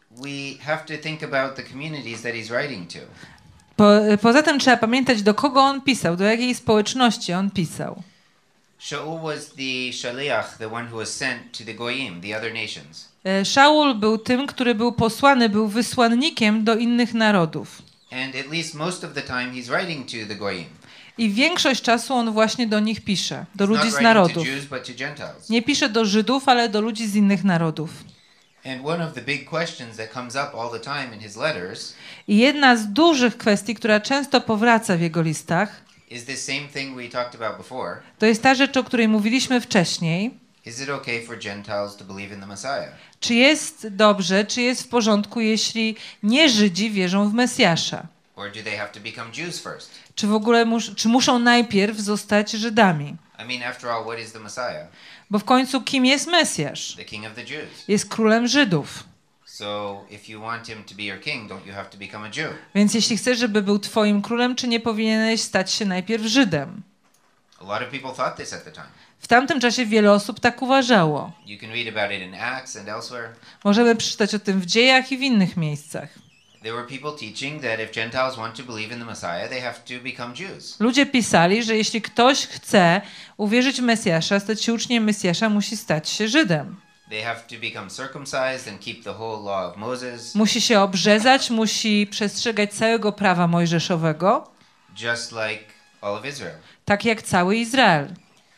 we have to think about the communities that he's writing to. Po, poza tym trzeba pamiętać, do kogo on pisał, do jakiej społeczności on pisał. Shaul was the shaliach, the one who was sent to the goyim, the other nations. E, Szaul był tym, który był posłany, był wysłannikiem do innych narodów. And at least most of the time he's writing to the goyim. I większość czasu on właśnie do nich pisze, do He's ludzi not z writing narodów. to Jews, but to Gentiles. Nie pisze do Żydów, ale do ludzi z innych narodów. And one of the big questions that comes up all the time in his letters I jedna z dużych kwestii, która często powraca w jego listach, is the same thing we talked about before. to jest ta rzecz, o której mówiliśmy wcześniej. Is it okay for Gentiles to believe in the Messiah? Czy jest dobrze, czy jest w porządku, jeśli nie Żydzi wierzą w Mesjasza? Or do they have to become Jews first? Czy w ogóle mus, czy muszą najpierw zostać Żydami? I mean, after all, what is the Messiah? Bo w końcu kim jest Mesjasz? The King of the Jews. Jest królem Żydów. So if you want him to be your king, don't you have to become a Jew? Więc jeśli chcesz, żeby był twoim królem, czy nie powinieneś stać się najpierw Żydem? A lot of people thought this at the time. W tamtym czasie wiele osób tak uważało. You can read about it in Acts and elsewhere. Możemy przeczytać o tym w dziejach i w innych miejscach. There were people teaching that if Gentiles want to believe in the Messiah, they have to become Jews. Ludzie pisali, że jeśli ktoś chce uwierzyć w Mesjasza, stać się uczniem Mesjasza, musi stać się Żydem. They have to become circumcised and keep the whole law of Moses, Musi się obrzezać, musi przestrzegać całego prawa mojżeszowego, just like all of Israel. tak jak cały Izrael.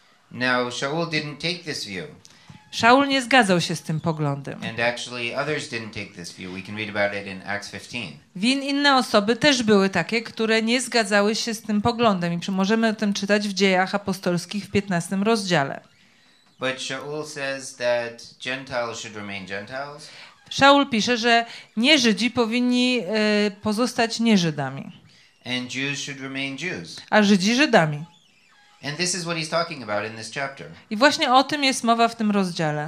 Now, Shaul didn't take this view, Szaul nie zgadzał się z tym poglądem. and actually others didn't take this view. We can read about it in Acts fifteen. Win inne osoby też były takie, które nie zgadzały się z tym poglądem i możemy o tym czytać w Dziejach Apostolskich w piętnastym rozdziale. But Shaul says that Gentiles should remain Gentiles, Szaul pisze, że nie Żydzi powinni y, pozostać nie Żydami, and Jews should remain Jews. a Żydzi Żydami. And this is what he's talking about in this chapter. I właśnie o tym jest mowa w tym rozdziale.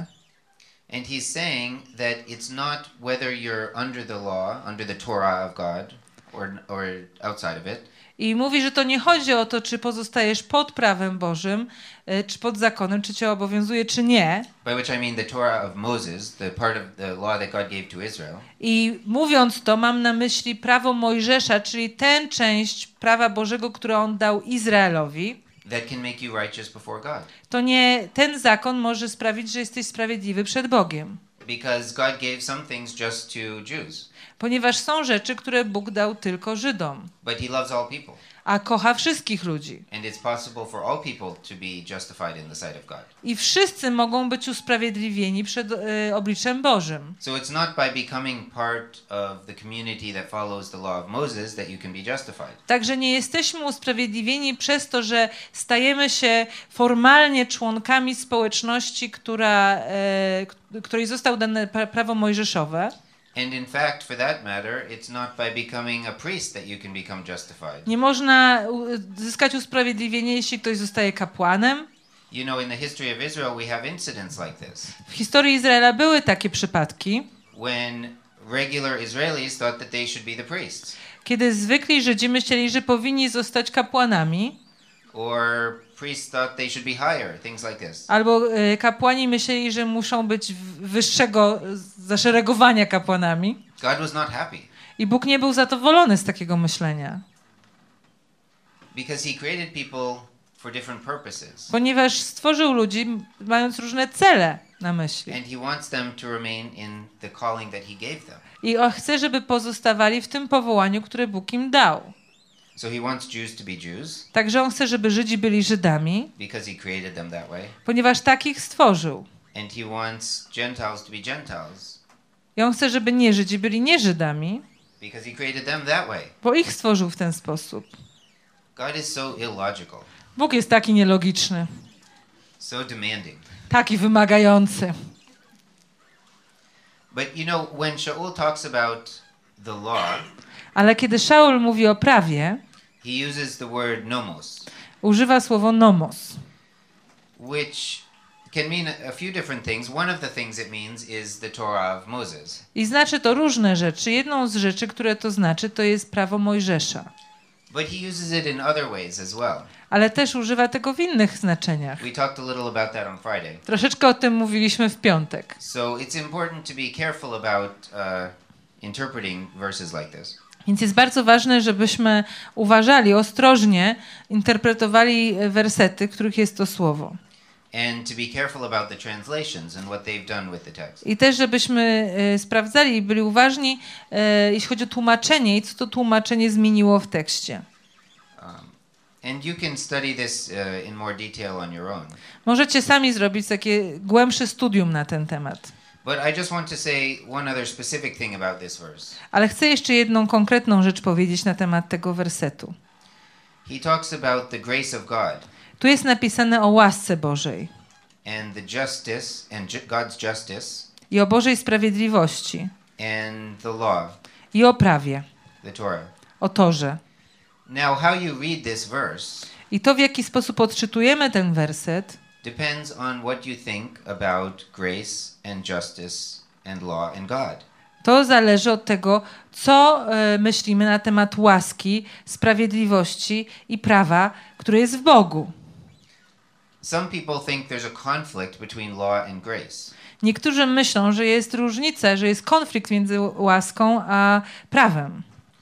And he's saying that it's not whether you're under the law, under the Torah of God, or, or outside of it. I mówi, że to nie chodzi o to, czy pozostajesz pod prawem Bożym, y, czy pod zakonem, czy cię obowiązuje, czy nie. by which I mean the Torah of Moses, the part of the law that God gave to Israel. I mówiąc to, mam na myśli prawo Mojżesza, czyli tę część prawa Bożego, którą on dał Izraelowi. That can make you righteous before God. To nie ten zakon może sprawić, że jesteś sprawiedliwy przed Bogiem. Because God gave some things just to Jews. Ponieważ są rzeczy, które Bóg dał tylko Żydom, But he loves all people. a kocha wszystkich ludzi. And it's possible for all people to be justified in the sight of God. I wszyscy mogą być usprawiedliwieni przed y, obliczem Bożym. So it's not by becoming part of the community that follows the law of Moses that you can be justified. Także nie jesteśmy usprawiedliwieni przez to, że stajemy się formalnie członkami społeczności, która, y, której zostało dane pra- prawo mojżeszowe. And in fact, for that matter, it's not by becoming a priest that you can become justified. Nie można u- zyskać usprawiedliwienie, jeśli ktoś zostaje kapłanem. You know, in the history of Israel, we have incidents like this. W historii Izraela były takie przypadki, When regular Israelis thought that they should be the priests. kiedy zwykli Żydzi myśleli, że powinni zostać kapłanami, Or priests thought they should be higher, things like this. albo y, kapłani myśleli, że muszą być w- wyższego zaszeregowania kapłanami. God was not happy I Bóg nie był zadowolony z takiego myślenia, because he created people for different purposes. ponieważ stworzył ludzi mając różne cele na myśli. And he wants them to remain in the calling that he gave them. I on chce, żeby pozostawali w tym powołaniu, które Bóg im dał. So he wants Jews to be Jews Także on chce, żeby Żydzi byli Żydami, because he created them that way. ponieważ takich stworzył. And he wants Gentiles to be Gentiles I on chce, żeby nie Żydzi byli nie Żydami, because he created them that way. bo ich stworzył w ten sposób. God is so illogical, Bóg jest taki nielogiczny, so demanding. taki wymagający. But you know, when Shaul talks about the law, Ale kiedy Szaul mówi o prawie, he uses the word nomos, używa słowo nomos, which can mean a few different things. One of the things it means is the Torah of Moses. i znaczy to różne rzeczy. Jedną z rzeczy, które to znaczy, to jest prawo Mojżesza. But he uses it in other ways as well. Ale też używa tego w innych znaczeniach. We talked a little about that on Friday. Troszeczkę o tym mówiliśmy w piątek. So it's important to be careful about uh, interpreting verses like this. Więc jest bardzo ważne, żebyśmy uważali, ostrożnie interpretowali wersety, w których jest to słowo. And to be careful about the translations and what they've done with the text. I też, żebyśmy e, sprawdzali i byli uważni, e, jeśli chodzi o tłumaczenie i co to tłumaczenie zmieniło w tekście. Um, and you can study this uh, in more detail on your own. Możecie sami zrobić takie głębsze studium na ten temat. But I just want to say one other specific thing about this verse. Ale chcę jeszcze jedną konkretną rzecz powiedzieć na temat tego wersetu. He talks about the grace of God Tu jest napisane o łasce Bożej and the justice and ju- God's justice i o Bożej sprawiedliwości and the law, i o prawie, the Torah. o Torze. Now, how you read this verse I to, w jaki sposób odczytujemy ten werset, depends on what you think about grace and justice and law and God. to zależy od tego, co e, myślimy na temat łaski, sprawiedliwości i prawa, które jest w Bogu. Some people think there's a conflict between law and grace. Niektórzy myślą, że jest różnica, że jest konflikt między łaską a prawem.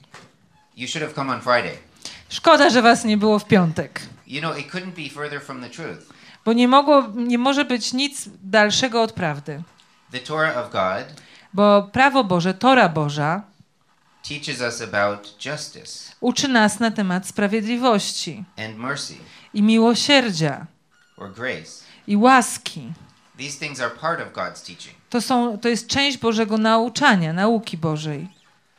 You should have come on Friday. Szkoda, że was nie było w piątek, You know, it couldn't be further from the truth. bo nie mogło, nie może być nic dalszego od prawdy. The Torah of God Bo prawo Boże, Tora Boża, teaches us about justice uczy nas na temat sprawiedliwości and mercy i miłosierdzia or grace. i łaski. These things are part of God's teaching. To, są, to jest część Bożego nauczania, nauki Bożej.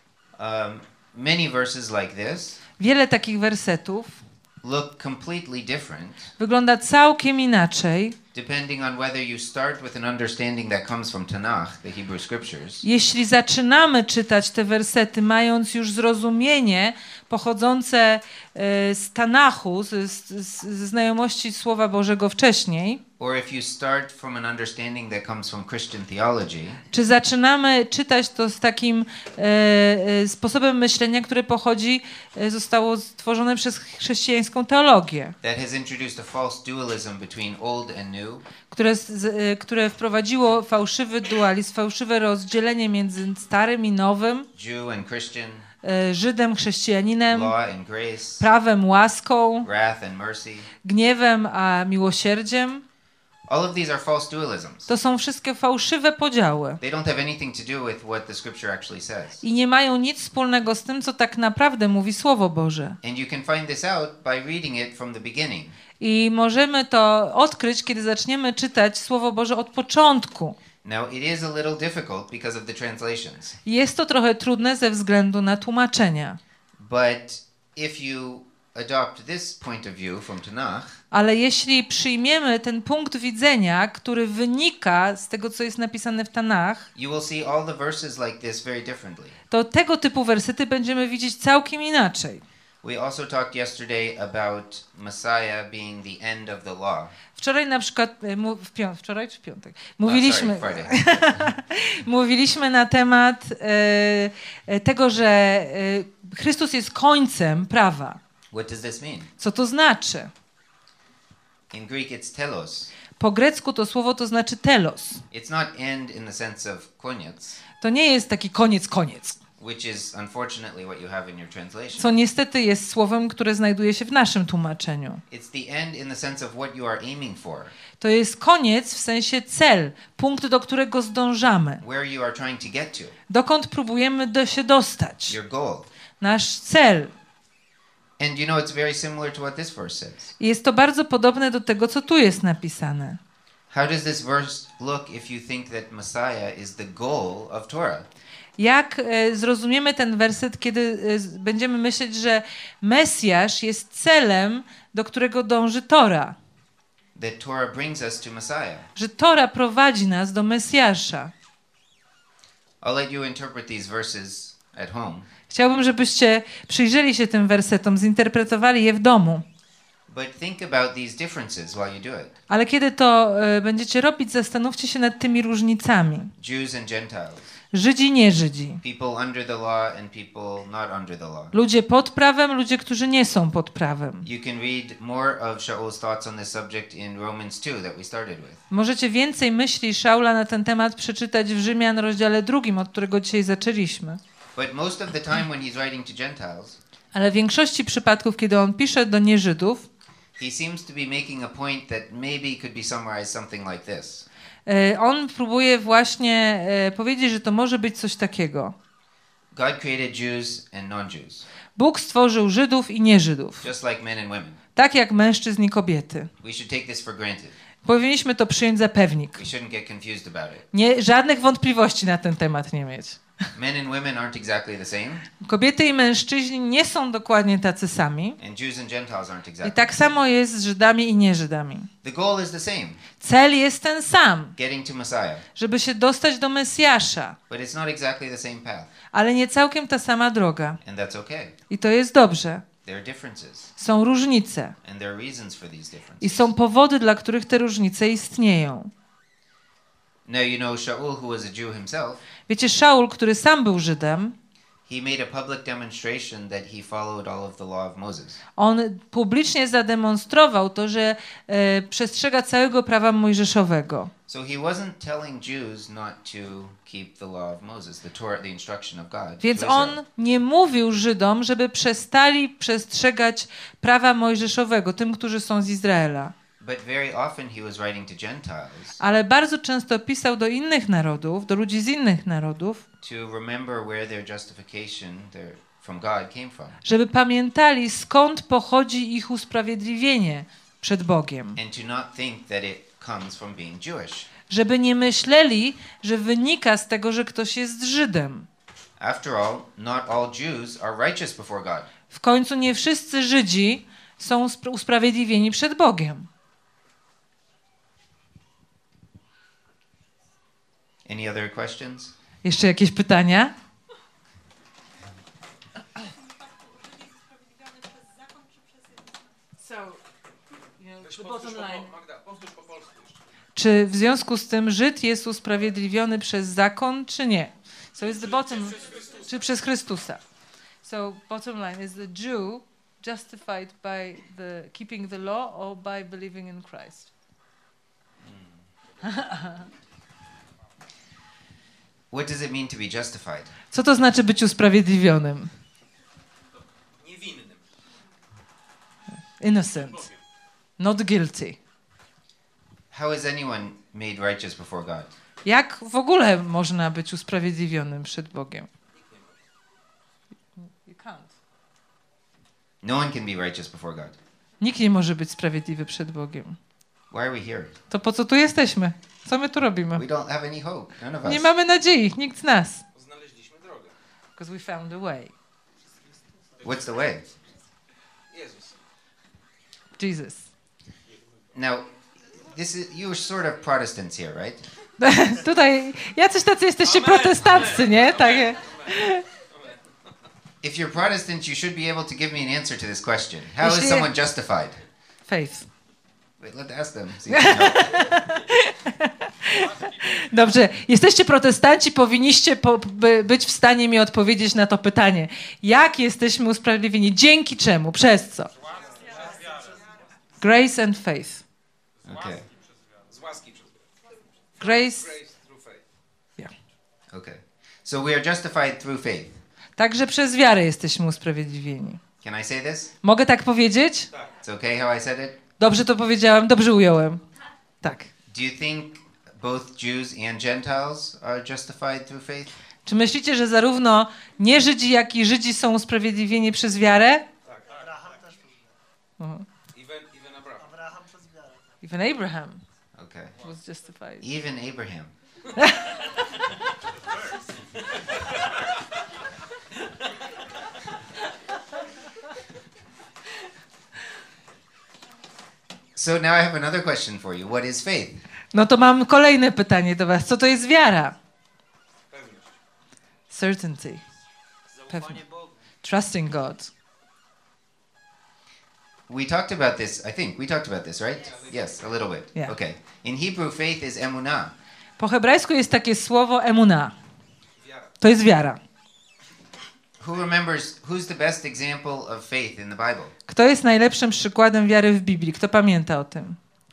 Um, many verses like this Wiele takich wersetów look completely different wygląda całkiem inaczej, depending on whether you start with an understanding that comes from Tanakh, the Hebrew Scriptures, Jeśli zaczynamy czytać te wersety, mając już zrozumienie pochodzące e, z Tanachu, z, z, z znajomości Słowa Bożego wcześniej, or if you start from an understanding that comes from Christian theology, czy zaczynamy czytać to z takim e, e, sposobem myślenia, które pochodzi, e, zostało stworzone przez chrześcijańską teologię, that has introduced a false dualism between old and new, które, z, e, które wprowadziło fałszywy dualizm, fałszywe rozdzielenie między starym i nowym, Jew and Christian, e, Żydem, chrześcijaninem, law and grace, prawem, łaską, wrath and mercy. gniewem, a miłosierdziem. All of these are false dualisms. To są wszystkie fałszywe podziały They don't have anything to do with what the Scripture actually says. i nie mają nic wspólnego z tym, co tak naprawdę mówi Słowo Boże. And you can find this out by reading it from the beginning. I możemy to odkryć, kiedy zaczniemy czytać Słowo Boże od początku. Now, it is a little difficult because of the translations. Jest to trochę trudne ze względu na tłumaczenia, But if you adopt this point of view from Tanakh, ale jeśli przyjmiemy ten punkt widzenia, który wynika z tego, co jest napisane w Tanach, you will see all the verses like this very differently. to tego typu wersety będziemy widzieć całkiem inaczej. We also talked yesterday about Messiah being the end of the law. Wczoraj na przykład, e, mu- w pią- wczoraj czy w piątek, mówiliśmy, Uh, sorry, Friday. mówiliśmy na temat e, e, tego, że e, Chrystus jest końcem prawa. What does this mean? Co to znaczy? In Greek, it's telos. Po grecku to słowo to znaczy telos. It's not end in the sense of koniec, To nie jest taki koniec, koniec, which is unfortunately what you have in your translation. co niestety jest słowem, które znajduje się w naszym tłumaczeniu. It's the end in the sense of what you are aiming for, To jest koniec w sensie cel, punkt, do którego zdążamy, where you are trying to get to, dokąd próbujemy do się dostać, your goal. nasz cel. And you know, it's very similar to what this verse says. I jest to bardzo podobne do tego, co tu jest napisane. How does this verse look if you think that Messiah is the goal of Torah? Jak e, zrozumiemy ten werset, kiedy e, z- będziemy myśleć, że Mesjasz jest celem, do którego dąży Tora, That Torah brings us to Messiah. że Tora prowadzi nas do Mesjasza. I'll let you interpret these verses at home. Chciałbym, żebyście przyjrzeli się tym wersetom, zinterpretowali je w domu. But think about these differences while you do it. Ale kiedy to e, będziecie robić, zastanówcie się nad tymi różnicami. Jews and Gentiles, Żydzi, nie Żydzi. people under the law and people not under the law. Ludzie pod prawem, ludzie, którzy nie są pod prawem. You can read more of Shaul's thoughts on this subject in Romans two that we started with. Możecie więcej myśli Szaula na ten temat przeczytać w Rzymian rozdziale drugim, od którego dzisiaj zaczęliśmy. But most of the time when he's writing to Gentiles, Ale w większości przypadków, kiedy on pisze do nieżydów, he seems to be making a point that maybe could be summarized something like this. e, on próbuje właśnie e, powiedzieć, że to może być coś takiego. God created Jews and non-Jews, Bóg stworzył Żydów i nieżydów, just like men and women. tak jak mężczyzn i kobiety. We should take this for granted. Powinniśmy to przyjąć za pewnik. We shouldn't get confused about it. Nie, żadnych wątpliwości na ten temat nie mieć. Men and women aren't exactly the same, Kobiety i mężczyźni nie są dokładnie tacy sami. and Jews and Gentiles aren't I exactly tak the same. samo jest z Żydami i nieżydami. The goal is the same, Cel jest ten sam, getting to Messiah. żeby się dostać do Mesjasza, But it's not exactly the same path, ale nie całkiem ta sama droga. and that's okay. I to jest dobrze. There are differences, Są różnice and there are reasons for these differences. i są powody, dla których te różnice istnieją. Now, you know, Shaul, who was a Jew himself, Wiecie, Szaul, który sam był Żydem, he made a public demonstration that he followed all of the law of Moses. on publicznie zademonstrował to, że e, przestrzega całego prawa mojżeszowego. So he wasn't telling Jews not to keep the law of Moses, the Torah, the instruction of God. Więc to on Israel. nie mówił Żydom, żeby przestali przestrzegać prawa mojżeszowego, tym, którzy są z Izraela. But very often he was writing to Gentiles Ale bardzo często pisał do innych narodów, do ludzi z innych narodów, to remember where their justification their, from God came from, żeby pamiętali, skąd pochodzi ich usprawiedliwienie przed Bogiem. and to not think that it comes from being Jewish. Żeby nie myśleli, że wynika z tego, że ktoś jest Żydem. After all, not all Jews are righteous before God. W końcu nie wszyscy Żydzi są uspra- usprawiedliwieni przed Bogiem. Any other questions? Jeszcze jakieś pytania? Czy w związku z tym Żyd jest usprawiedliwiony przez zakon, czy nie? So is the bottom, czy przez Chrystusa? So bottom line, is the Jew justified by the keeping the law or by believing in Christ? What does it mean to be justified? Co to znaczy być usprawiedliwionym? Niewinnym. Innocent. Not guilty. How is anyone made righteous before God? Jak w ogóle można być usprawiedliwionym przed Bogiem? You can't. No one can be righteous before God. Nikt nie może być sprawiedliwy przed Bogiem. Why are we here? To po co tu jesteśmy? Co my tu robimy? We don't have any hope. None of us. Nie mamy nadziei, nikt z nas. Znaleźliśmy drogę. Because we found a way. What's the way? Jezus. Jesus. Now, this is you're sort of Protestants here, right? Tutaj jacyś tacy jesteście protestanccy, nie? Takie. If you're Protestant, you should be able to give me an answer to this question. How is Jeśli- someone justified? Faith. Wait, let's ask them. See if they know. Dobrze, jesteście protestanci, powinniście po, by, być w stanie mi odpowiedzieć na to pytanie. Jak jesteśmy usprawiedliwieni? Dzięki czemu? Przez co? Grace and faith. Okay. Z łaski przez Grace. Grace through faith. Yeah. Okay. So we are justified through faith. Także przez wiarę jesteśmy usprawiedliwieni. Can I say this? Mogę tak powiedzieć? It's okay how I said it? Dobrze to powiedziałem, dobrze ująłem. Tak. Do you think both Jews and Gentiles are justified through faith? Czy myślicie, że zarówno nie-Żydzi, jak i Żydzi są usprawiedliwieni przez wiarę? Mhm. Even, even Abraham. Even Abraham Okay. was justified. Even Abraham. So now I have another question for you. What is faith? No to mam kolejne pytanie do was. Co to jest wiara? Pewność. Certainty. Pewnie. Trusting God. We talked about this, I think. We talked about this, right? Yes, a little bit. Yeah. Okay. In Hebrew, faith is emunah. Po hebrajsku jest takie słowo emuna. Wiara. To jest wiara. Who remembers, who's the best example of faith in the Bible? Kto jest najlepszym przykładem wiary w Biblii? Kto pamięta o tym?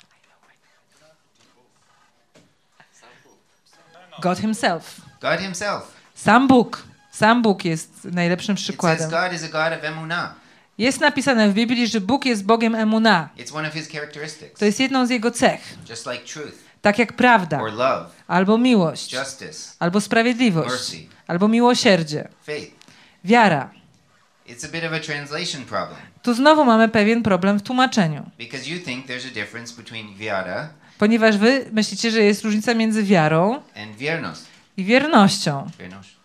God himself. God himself. Sam Bóg. Sam Bóg jest najlepszym It says przykładem. God is a God of emunah. Jest napisane w Biblii, że Bóg jest Bogiem emuna. It's one of his characteristics. To jest jedną z jego cech. Just like truth, Tak jak prawda, or love, albo miłość, justice, albo sprawiedliwość, mercy, albo miłosierdzie. faith. Wiara. It's a bit of a translation problem Tu znowu mamy pewien problem w tłumaczeniu. because you think there's a difference between wiara Ponieważ wy myślicie, że jest różnica między wiarą and wierność. i wiernością. Wierność.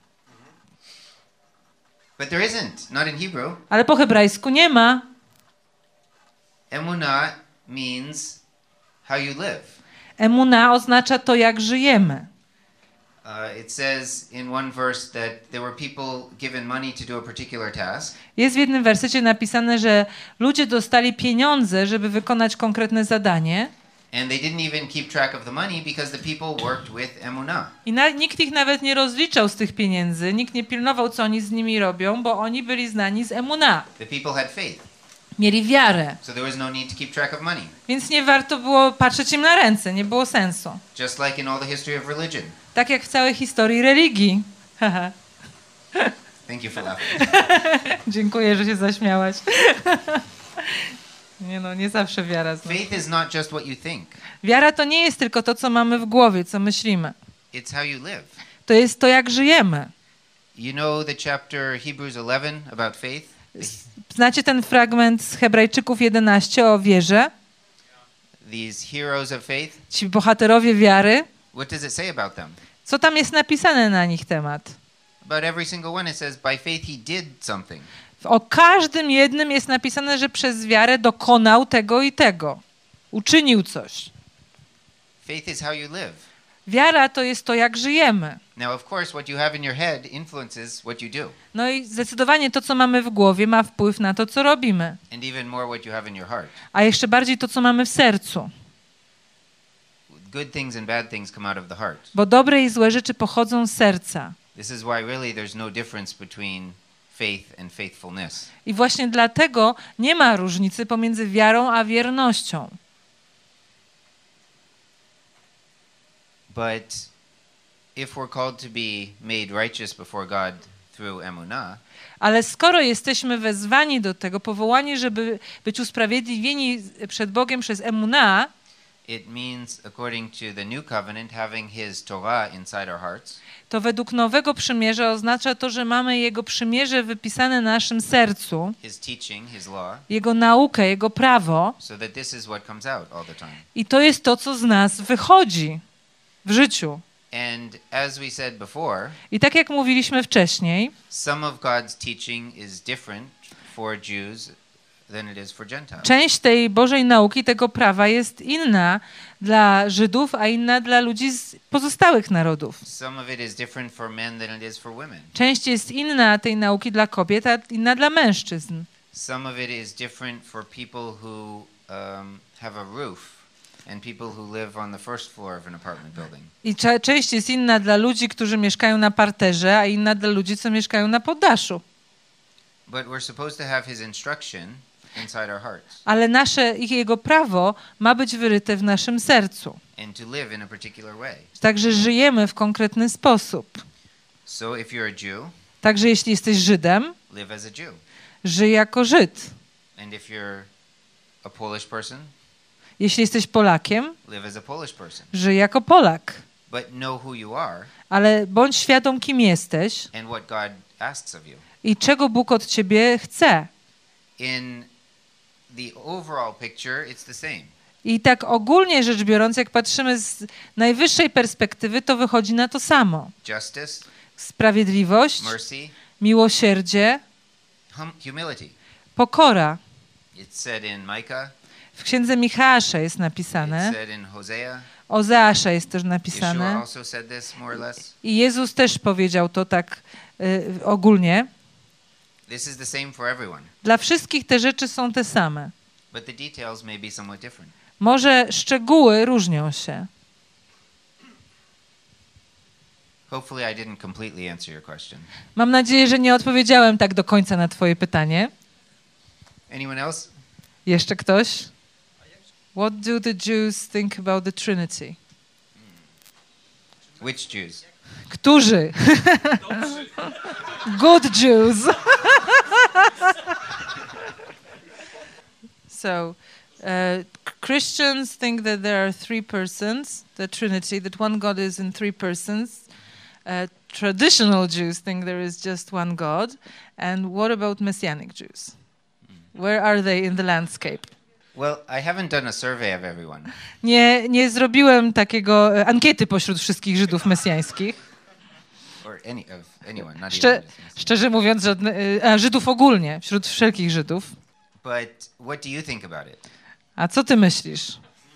But there isn't, not in Hebrew. Ale po hebrajsku nie ma. Emunah means how you live. Emuna oznacza to, jak żyjemy. Uh, it says in one verse that there were people given money to do a particular task, Jest w jednym wersecie napisane, że ludzie dostali pieniądze, żeby wykonać konkretne zadanie and they didn't even keep track of the money because the people worked with emunah. i na, nikt ich nawet nie rozliczał z tych pieniędzy, nikt nie pilnował, co oni z nimi robią, bo oni byli znani z emuna. The people had faith, Mieli wiarę, so there was no need to keep track of money. więc nie warto było patrzeć im na ręce, nie było sensu. Just like in all the history of religion. Tak jak w całej historii religii. Haha. Thank you for laughing. Dziękuję, że się zaśmiałaś. Nie no, nie zawsze wiara zna. Faith is not just what you think, Wiara to nie jest tylko to, co mamy w głowie, co myślimy. it's how you live. To jest to, jak żyjemy. You know the chapter Hebrews eleven about faith? Znacie ten fragment z Hebrajczyków jedenaście o wierze? These heroes of faith? Ci bohaterowie wiary? What does it say about them? Co tam jest napisane na nich temat? About every single one it says, by faith he did something. O każdym jednym jest napisane, że przez wiarę dokonał tego i tego. Uczynił coś. Faith is how you live. Wiara to jest to, jak żyjemy. Now, of course, what you have in your head influences what you do, No i zdecydowanie to, co mamy w głowie, ma wpływ na to, co robimy. and even more what you have in your heart. A jeszcze bardziej to, co mamy w sercu. Good things and bad things come out of the heart. Bo dobre i złe rzeczy pochodzą z serca. This is why really there's no difference between faith and faithfulness. I właśnie dlatego nie ma różnicy pomiędzy wiarą a wiernością. But if we're called to be made righteous before God through emunah, Ale skoro jesteśmy wezwani do tego, powołani, żeby być usprawiedliwieni przed Bogiem przez emunah, it means, according to the new covenant, having His Torah inside our hearts, to według Nowego Przymierza oznacza to, że mamy Jego przymierze wypisane na naszym sercu, His teaching, His law, Jego naukę, Jego prawo, so that this is what comes out all the time. i to jest to, co z nas wychodzi w życiu. And as we said before, I tak jak mówiliśmy wcześniej, some of God's teaching is different for Jews than it is for Gentiles. część tej Bożej nauki, tego prawa jest inna dla Żydów, a inna dla ludzi z pozostałych narodów. Some of it is different for men than it is for women. Część jest inna tej nauki dla kobiet, a inna dla mężczyzn. Some of it is different for people who um, have a roof and people who live on the first floor of an apartment building. I cze- część jest inna dla ludzi, którzy mieszkają na parterze, a inna dla ludzi, co mieszkają na poddaszu. But we're supposed to have His instruction inside our hearts Ale nasze, ich jego prawo ma być wyryte w naszym sercu. and to live in a particular way. Także żyjemy w konkretny sposób. So if you're a Jew, Także jeśli jesteś Żydem, live as a Jew. żyj jako Żyd. And if you're a Polish person, Jeśli jesteś Polakiem, live as a Polish person. żyj jako Polak. But know who you are Ale bądź świadom, kim jesteś and what God asks of you. i czego Bóg od ciebie chce. In the overall picture, it's the same. I tak ogólnie rzecz biorąc, jak patrzymy z najwyższej perspektywy, to wychodzi na to samo. Justice, Sprawiedliwość, mercy, miłosierdzie, hum- humility. pokora. It's said in Micah, W księdze Michała jest it's napisane, said in Hosea. Ozeasza jest też Yeshua napisane. also said this more or less. I Jezus też powiedział to tak y, ogólnie. This is the same for everyone, Dla wszystkich te rzeczy są te same. but the details may be somewhat different. Może szczegóły różnią się. Hopefully I didn't completely answer your question. Mam nadzieję, że nie odpowiedziałem tak do końca na twoje pytanie. Anyone else? Jeszcze ktoś? What do the Jews think about the Trinity? Which Jews? Którzy? Good Jews. So, uh, Christians think that there are three persons, the Trinity, that one God is in three persons. Uh, traditional Jews think there is just one God. And what about Messianic Jews? Where are they in the landscape? Well, I haven't done a survey of everyone, Nie, nie zrobiłem takiego e, ankiety pośród wszystkich Żydów mesjańskich. or any of anyone, not Szcze, even. szczerze mówiąc, żadne, e, a Żydów ogólnie, wśród wszelkich Żydów. But what do you think about it? A co ty myślisz?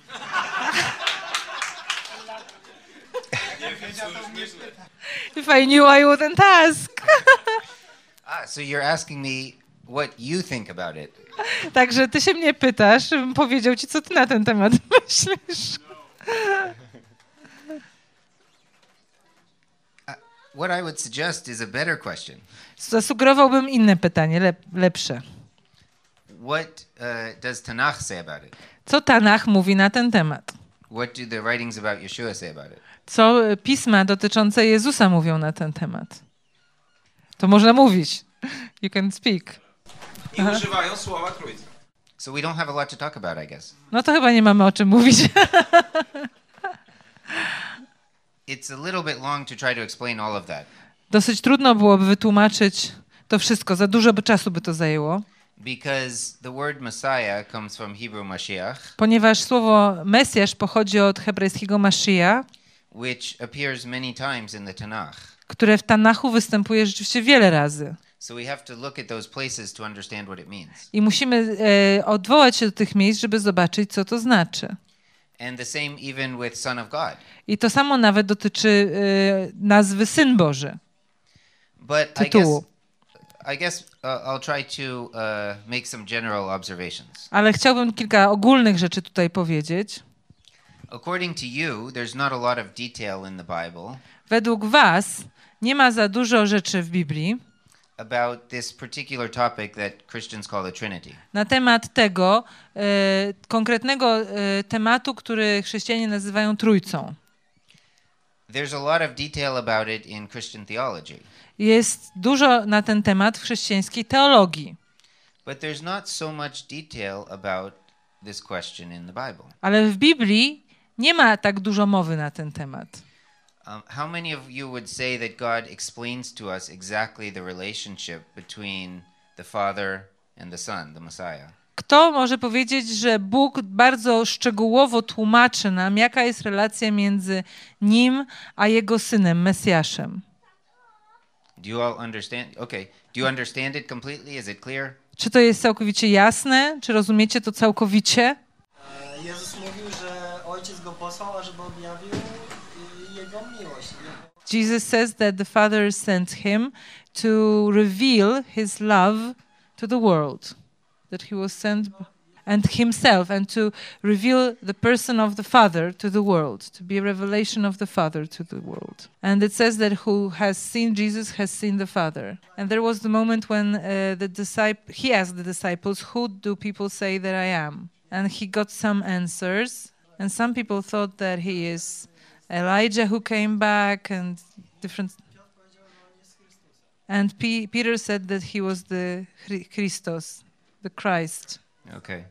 If I knew, I wouldn't ask. Ah, so you're asking me what you think about it. Także ty się mnie pytasz, żebym powiedział ci, co ty na ten temat myślisz. What I would suggest is a better question. Zasugerowałbym inne pytanie, lep, lepsze. What uh, does Tanakh say about it? Co Tanach mówi na ten temat? What do the writings about Yeshua say about it? Co pisma dotyczące Jezusa mówią na ten temat? To można mówić. You can speak. I używają słowa Trójcy. So we don't have a lot to talk about, I guess. No to chyba nie mamy o czym mówić. It's a little bit long to try to explain all of that Dosyć trudno byłoby wytłumaczyć to wszystko. Za dużo by czasu by to zajęło. because the word Messiah comes from Hebrew Mashiach, Ponieważ słowo Mesjasz pochodzi od hebrajskiego Mashiach, which appears many times in the Tanakh. które w Tanachu występuje rzeczywiście wiele razy. So we have to look at those places to understand what it means. I musimy e, odwołać się do tych miejsc, żeby zobaczyć, co to znaczy. And the same even with Son of God. I to samo nawet dotyczy y, nazwy Syn Boży, But I guess tytułu. I guess uh, I'll try to uh, make some general observations. Ale chciałbym kilka ogólnych rzeczy tutaj powiedzieć. According to you, there's not a lot of detail in the Bible Według was nie ma za dużo rzeczy w Biblii about this particular topic that Christians call the Trinity. na temat tego e, konkretnego e, tematu, który chrześcijanie nazywają Trójcą. There's a lot of detail about it in Christian theology, Jest dużo na ten temat w chrześcijańskiej teologii, but there's not so much detail about this question in the Bible. ale w Biblii nie ma tak dużo mowy na ten temat. Um, how many of you would say that God explains to us exactly the relationship between the Father and the Son, the Messiah? Kto może powiedzieć, że Bóg bardzo szczegółowo tłumaczy nam, jaka jest relacja między Nim a Jego Synem, Mesjaszem? Do you all understand? Okay. Do you understand it completely? Is it clear? Czy to jest całkowicie jasne? Czy rozumiecie to całkowicie? E, Jezus mówił, że Ojciec Go posłał, ażeby objawił y, Jego miłość. Jesus says that the Father sent Him to reveal His love to the world. That He was sent and Himself and to reveal the person of the Father to the world. To be a revelation of the Father to the world. And it says that who has seen Jesus has seen the Father. And there was the moment when uh, the disciple, He asked the disciples, who do people say that I am? And He got some answers. And some people thought that He is Elijah who came back and different. And P- Peter said that he was the Chri- Christos, the Christ. Okay.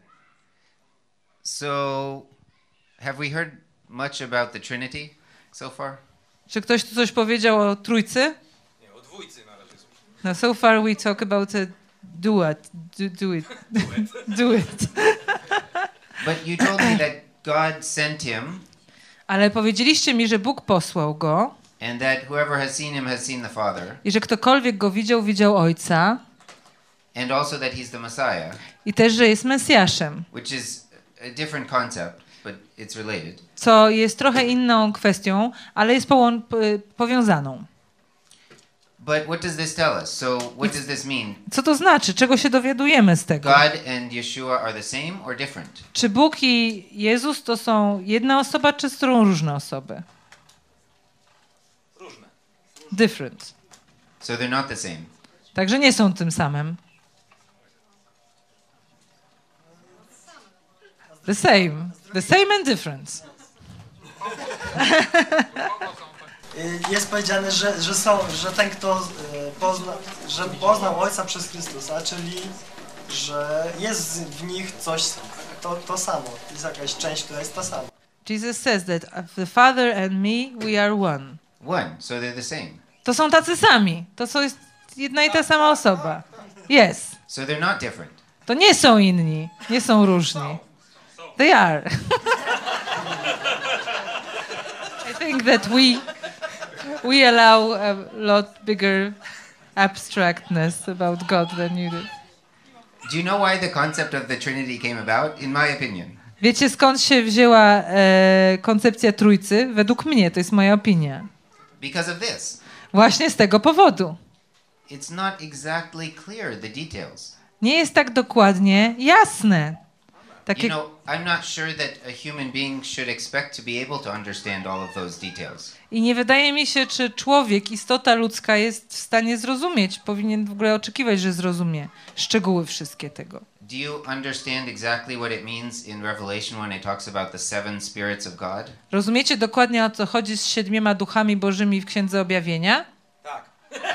So, have we heard much about the Trinity so far? Czy ktoś tu coś powiedział o Trójcy? Nie, o dwójcy na razie. No, so far we talk about a duet. Do, do it. do it. But you told me that God sent him, Ale powiedzieliście mi, że Bóg posłał go and that whoever has seen him has seen the Father, i że ktokolwiek go widział, widział Ojca and also that he's the Messiah, i też, że jest Mesjaszem, which is a different concept, but it's related. co jest trochę inną kwestią, ale jest połą- po- powiązaną. But what does this tell us? So, what does this mean? Co to znaczy? Czego się dowiadujemy z tego? God and Yeshua are the same or different? Czy Bóg i Jezus to są jedna osoba, czy są różne osoby? Różne. Different. So they're not the same. Także nie są tym samym. The same. The same and different. Y, Jest powiedziane, że, że, są, że ten, kto y, pozna, że poznał Ojca przez Chrystusa, czyli że jest w nich coś to, to samo. Jest jakaś część, która jest ta sama. Jesus says that the Father and me, we are one. One, so they're the same. To są tacy sami. To są jest jedna i ta sama osoba. Yes. So they're not different. To nie są inni. Nie są różni. They are. I think that we we allow a lot bigger abstractness about God than you do. Do you know why the concept of the Trinity came about? In my opinion. Wiecie, skąd się wzięła e, koncepcja Trójcy? Według mnie, to jest moja opinia. Because of this. Właśnie z tego powodu. It's not exactly clear, the details. Nie jest tak dokładnie jasne. You Takie, know, I'm not sure that a human being should expect to be able to understand all of those details. I nie wydaje mi się, czy człowiek, istota ludzka jest w stanie zrozumieć, powinien w ogóle oczekiwać, że zrozumie szczegóły wszystkie tego. Do you understand exactly what it means in Revelation when it talks about the seven spirits of God? Rozumiecie dokładnie, o co chodzi z siedmioma duchami bożymi w Księdze Objawienia? Tak.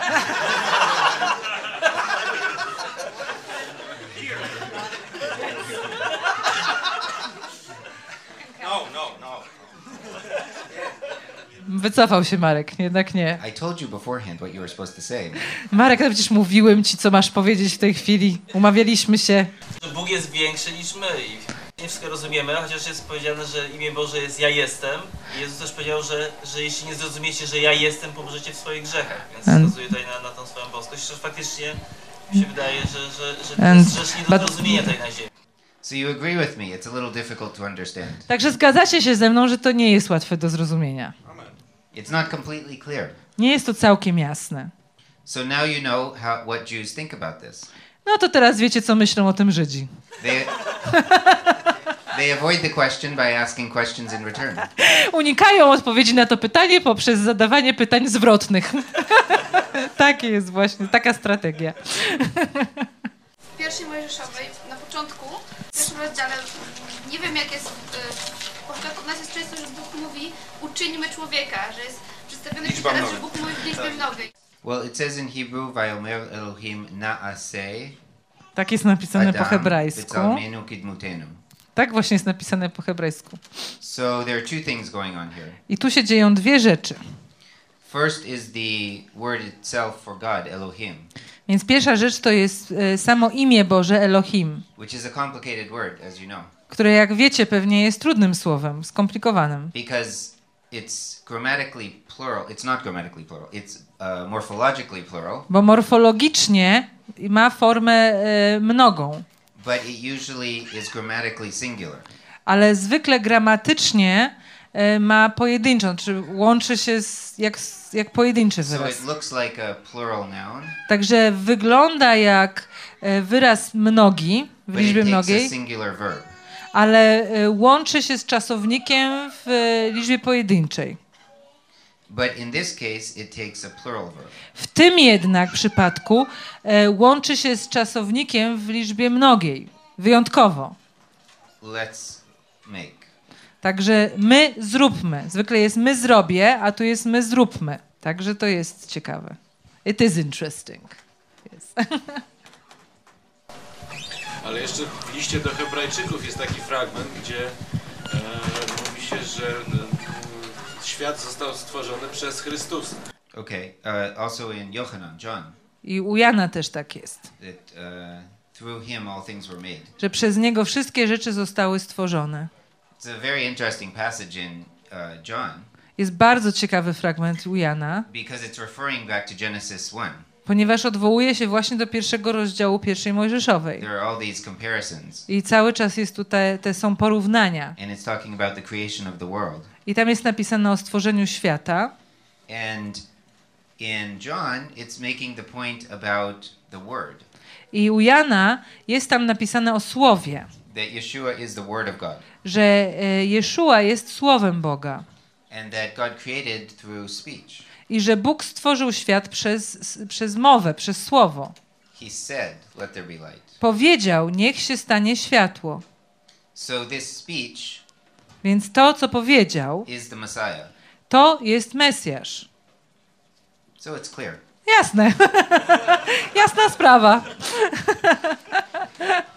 No, no, no. Wycofał się Marek, jednak nie. I told you beforehand what you were supposed to say. Marek, no przecież mówiłem ci, co masz powiedzieć w tej chwili. Umawialiśmy się. Że Bóg jest większy niż my i nie wszystko rozumiemy, chociaż jest powiedziane, że imię Boże jest ja jestem. I Jezus też powiedział, że, że jeśli nie zrozumiecie, że ja jestem, pomożecie w swoich grzechach. Więc And- wskazuje tutaj na, na tą swoją boskość, że faktycznie mi się wydaje, że, że, że to And- jest rzecz nie do but- zrozumienia tutaj na ziemi. So you agree with me, it's a little difficult to understand. Także zgadzacie się ze mną, że to nie jest łatwe do zrozumienia. It's not completely clear. Nie jest to całkiem jasne. So now you know how, what Jews think about this. No to teraz wiecie, co myślą o tym Żydzi. They, they avoid the question by asking questions in return. Unikają odpowiedzi na to pytanie poprzez zadawanie pytań zwrotnych. Takie jest właśnie, taka strategia. W pierwszej Mojżeszowej, na początku, w pierwszym rozdziale, nie wiem jak jest, bo u nas jest często, że Bóg mówi uczyńmy człowieka, że jest przedstawiony Liczba teraz, że mnoga. Bóg mówi w liczbie mnogiej. Well, it says in Hebrew, Vayomer Elohim naaseh Tak jest napisane po Adam hebrajsku. b'tzalmenu kidmutenu. Tak właśnie jest napisane po hebrajsku. So there are two things going on here. I tu się dzieją dwie rzeczy. First is the word itself for God, Elohim, Więc pierwsza rzecz to jest e, samo imię Boże Elohim, which is a complicated word, as you know, które jak wiecie pewnie jest trudnym słowem, skomplikowanym. because it's grammatically plural. It's not grammatically plural. It's uh, morphologically plural, Bo morfologicznie ma formę e, mnogą, but it usually is grammatically singular. ale zwykle gramatycznie e, ma pojedynczą, czy łączy się z, jak, jak pojedynczy So wyraz. it looks like a plural noun, Także wygląda jak e, wyraz mnogi, w but it liczbie takes a mnogiej, singular verb. ale e, łączy się z czasownikiem w e, liczbie pojedynczej. But in this case, it takes a plural verb. W tym jednak przypadku e, łączy się z czasownikiem w liczbie mnogiej, wyjątkowo. Let's make. Także my zróbmy. Zwykle jest my zrobię, a tu jest my zróbmy. Także to jest ciekawe. It is interesting. Yes. Ale jeszcze w liście do Hebrajczyków jest taki fragment, gdzie e, mówi się, że e, świat został stworzony przez Chrystusa. Okay. Uh, also in Yochanan, John, I u Jana też tak jest, that uh, through him all things were made. że przez niego wszystkie rzeczy zostały stworzone. It's a very interesting passage in uh, John Jest bardzo ciekawy fragment u Jana, because it's referring back to Genesis one. ponieważ odwołuje się właśnie do pierwszego rozdziału pierwszej Mojżeszowej. There are all these comparisons, I cały czas jest tutaj, te są porównania. and it's talking about the creation of the world. I tam jest napisane o stworzeniu świata. And in John, it's making the point about the Word, I u Jana jest tam napisane o Słowie, that Yeshua is the Word of God, że e, Jeszua jest Słowem Boga and that God created through speech. i że Bóg stworzył świat przez, s- przez mowę, przez Słowo. He said, "Let there be light." Powiedział, niech się stanie światło. So this speech Więc to, co powiedział, is the Messiah. to jest Mesjasz. So it's clear. Jasne. Jasna sprawa.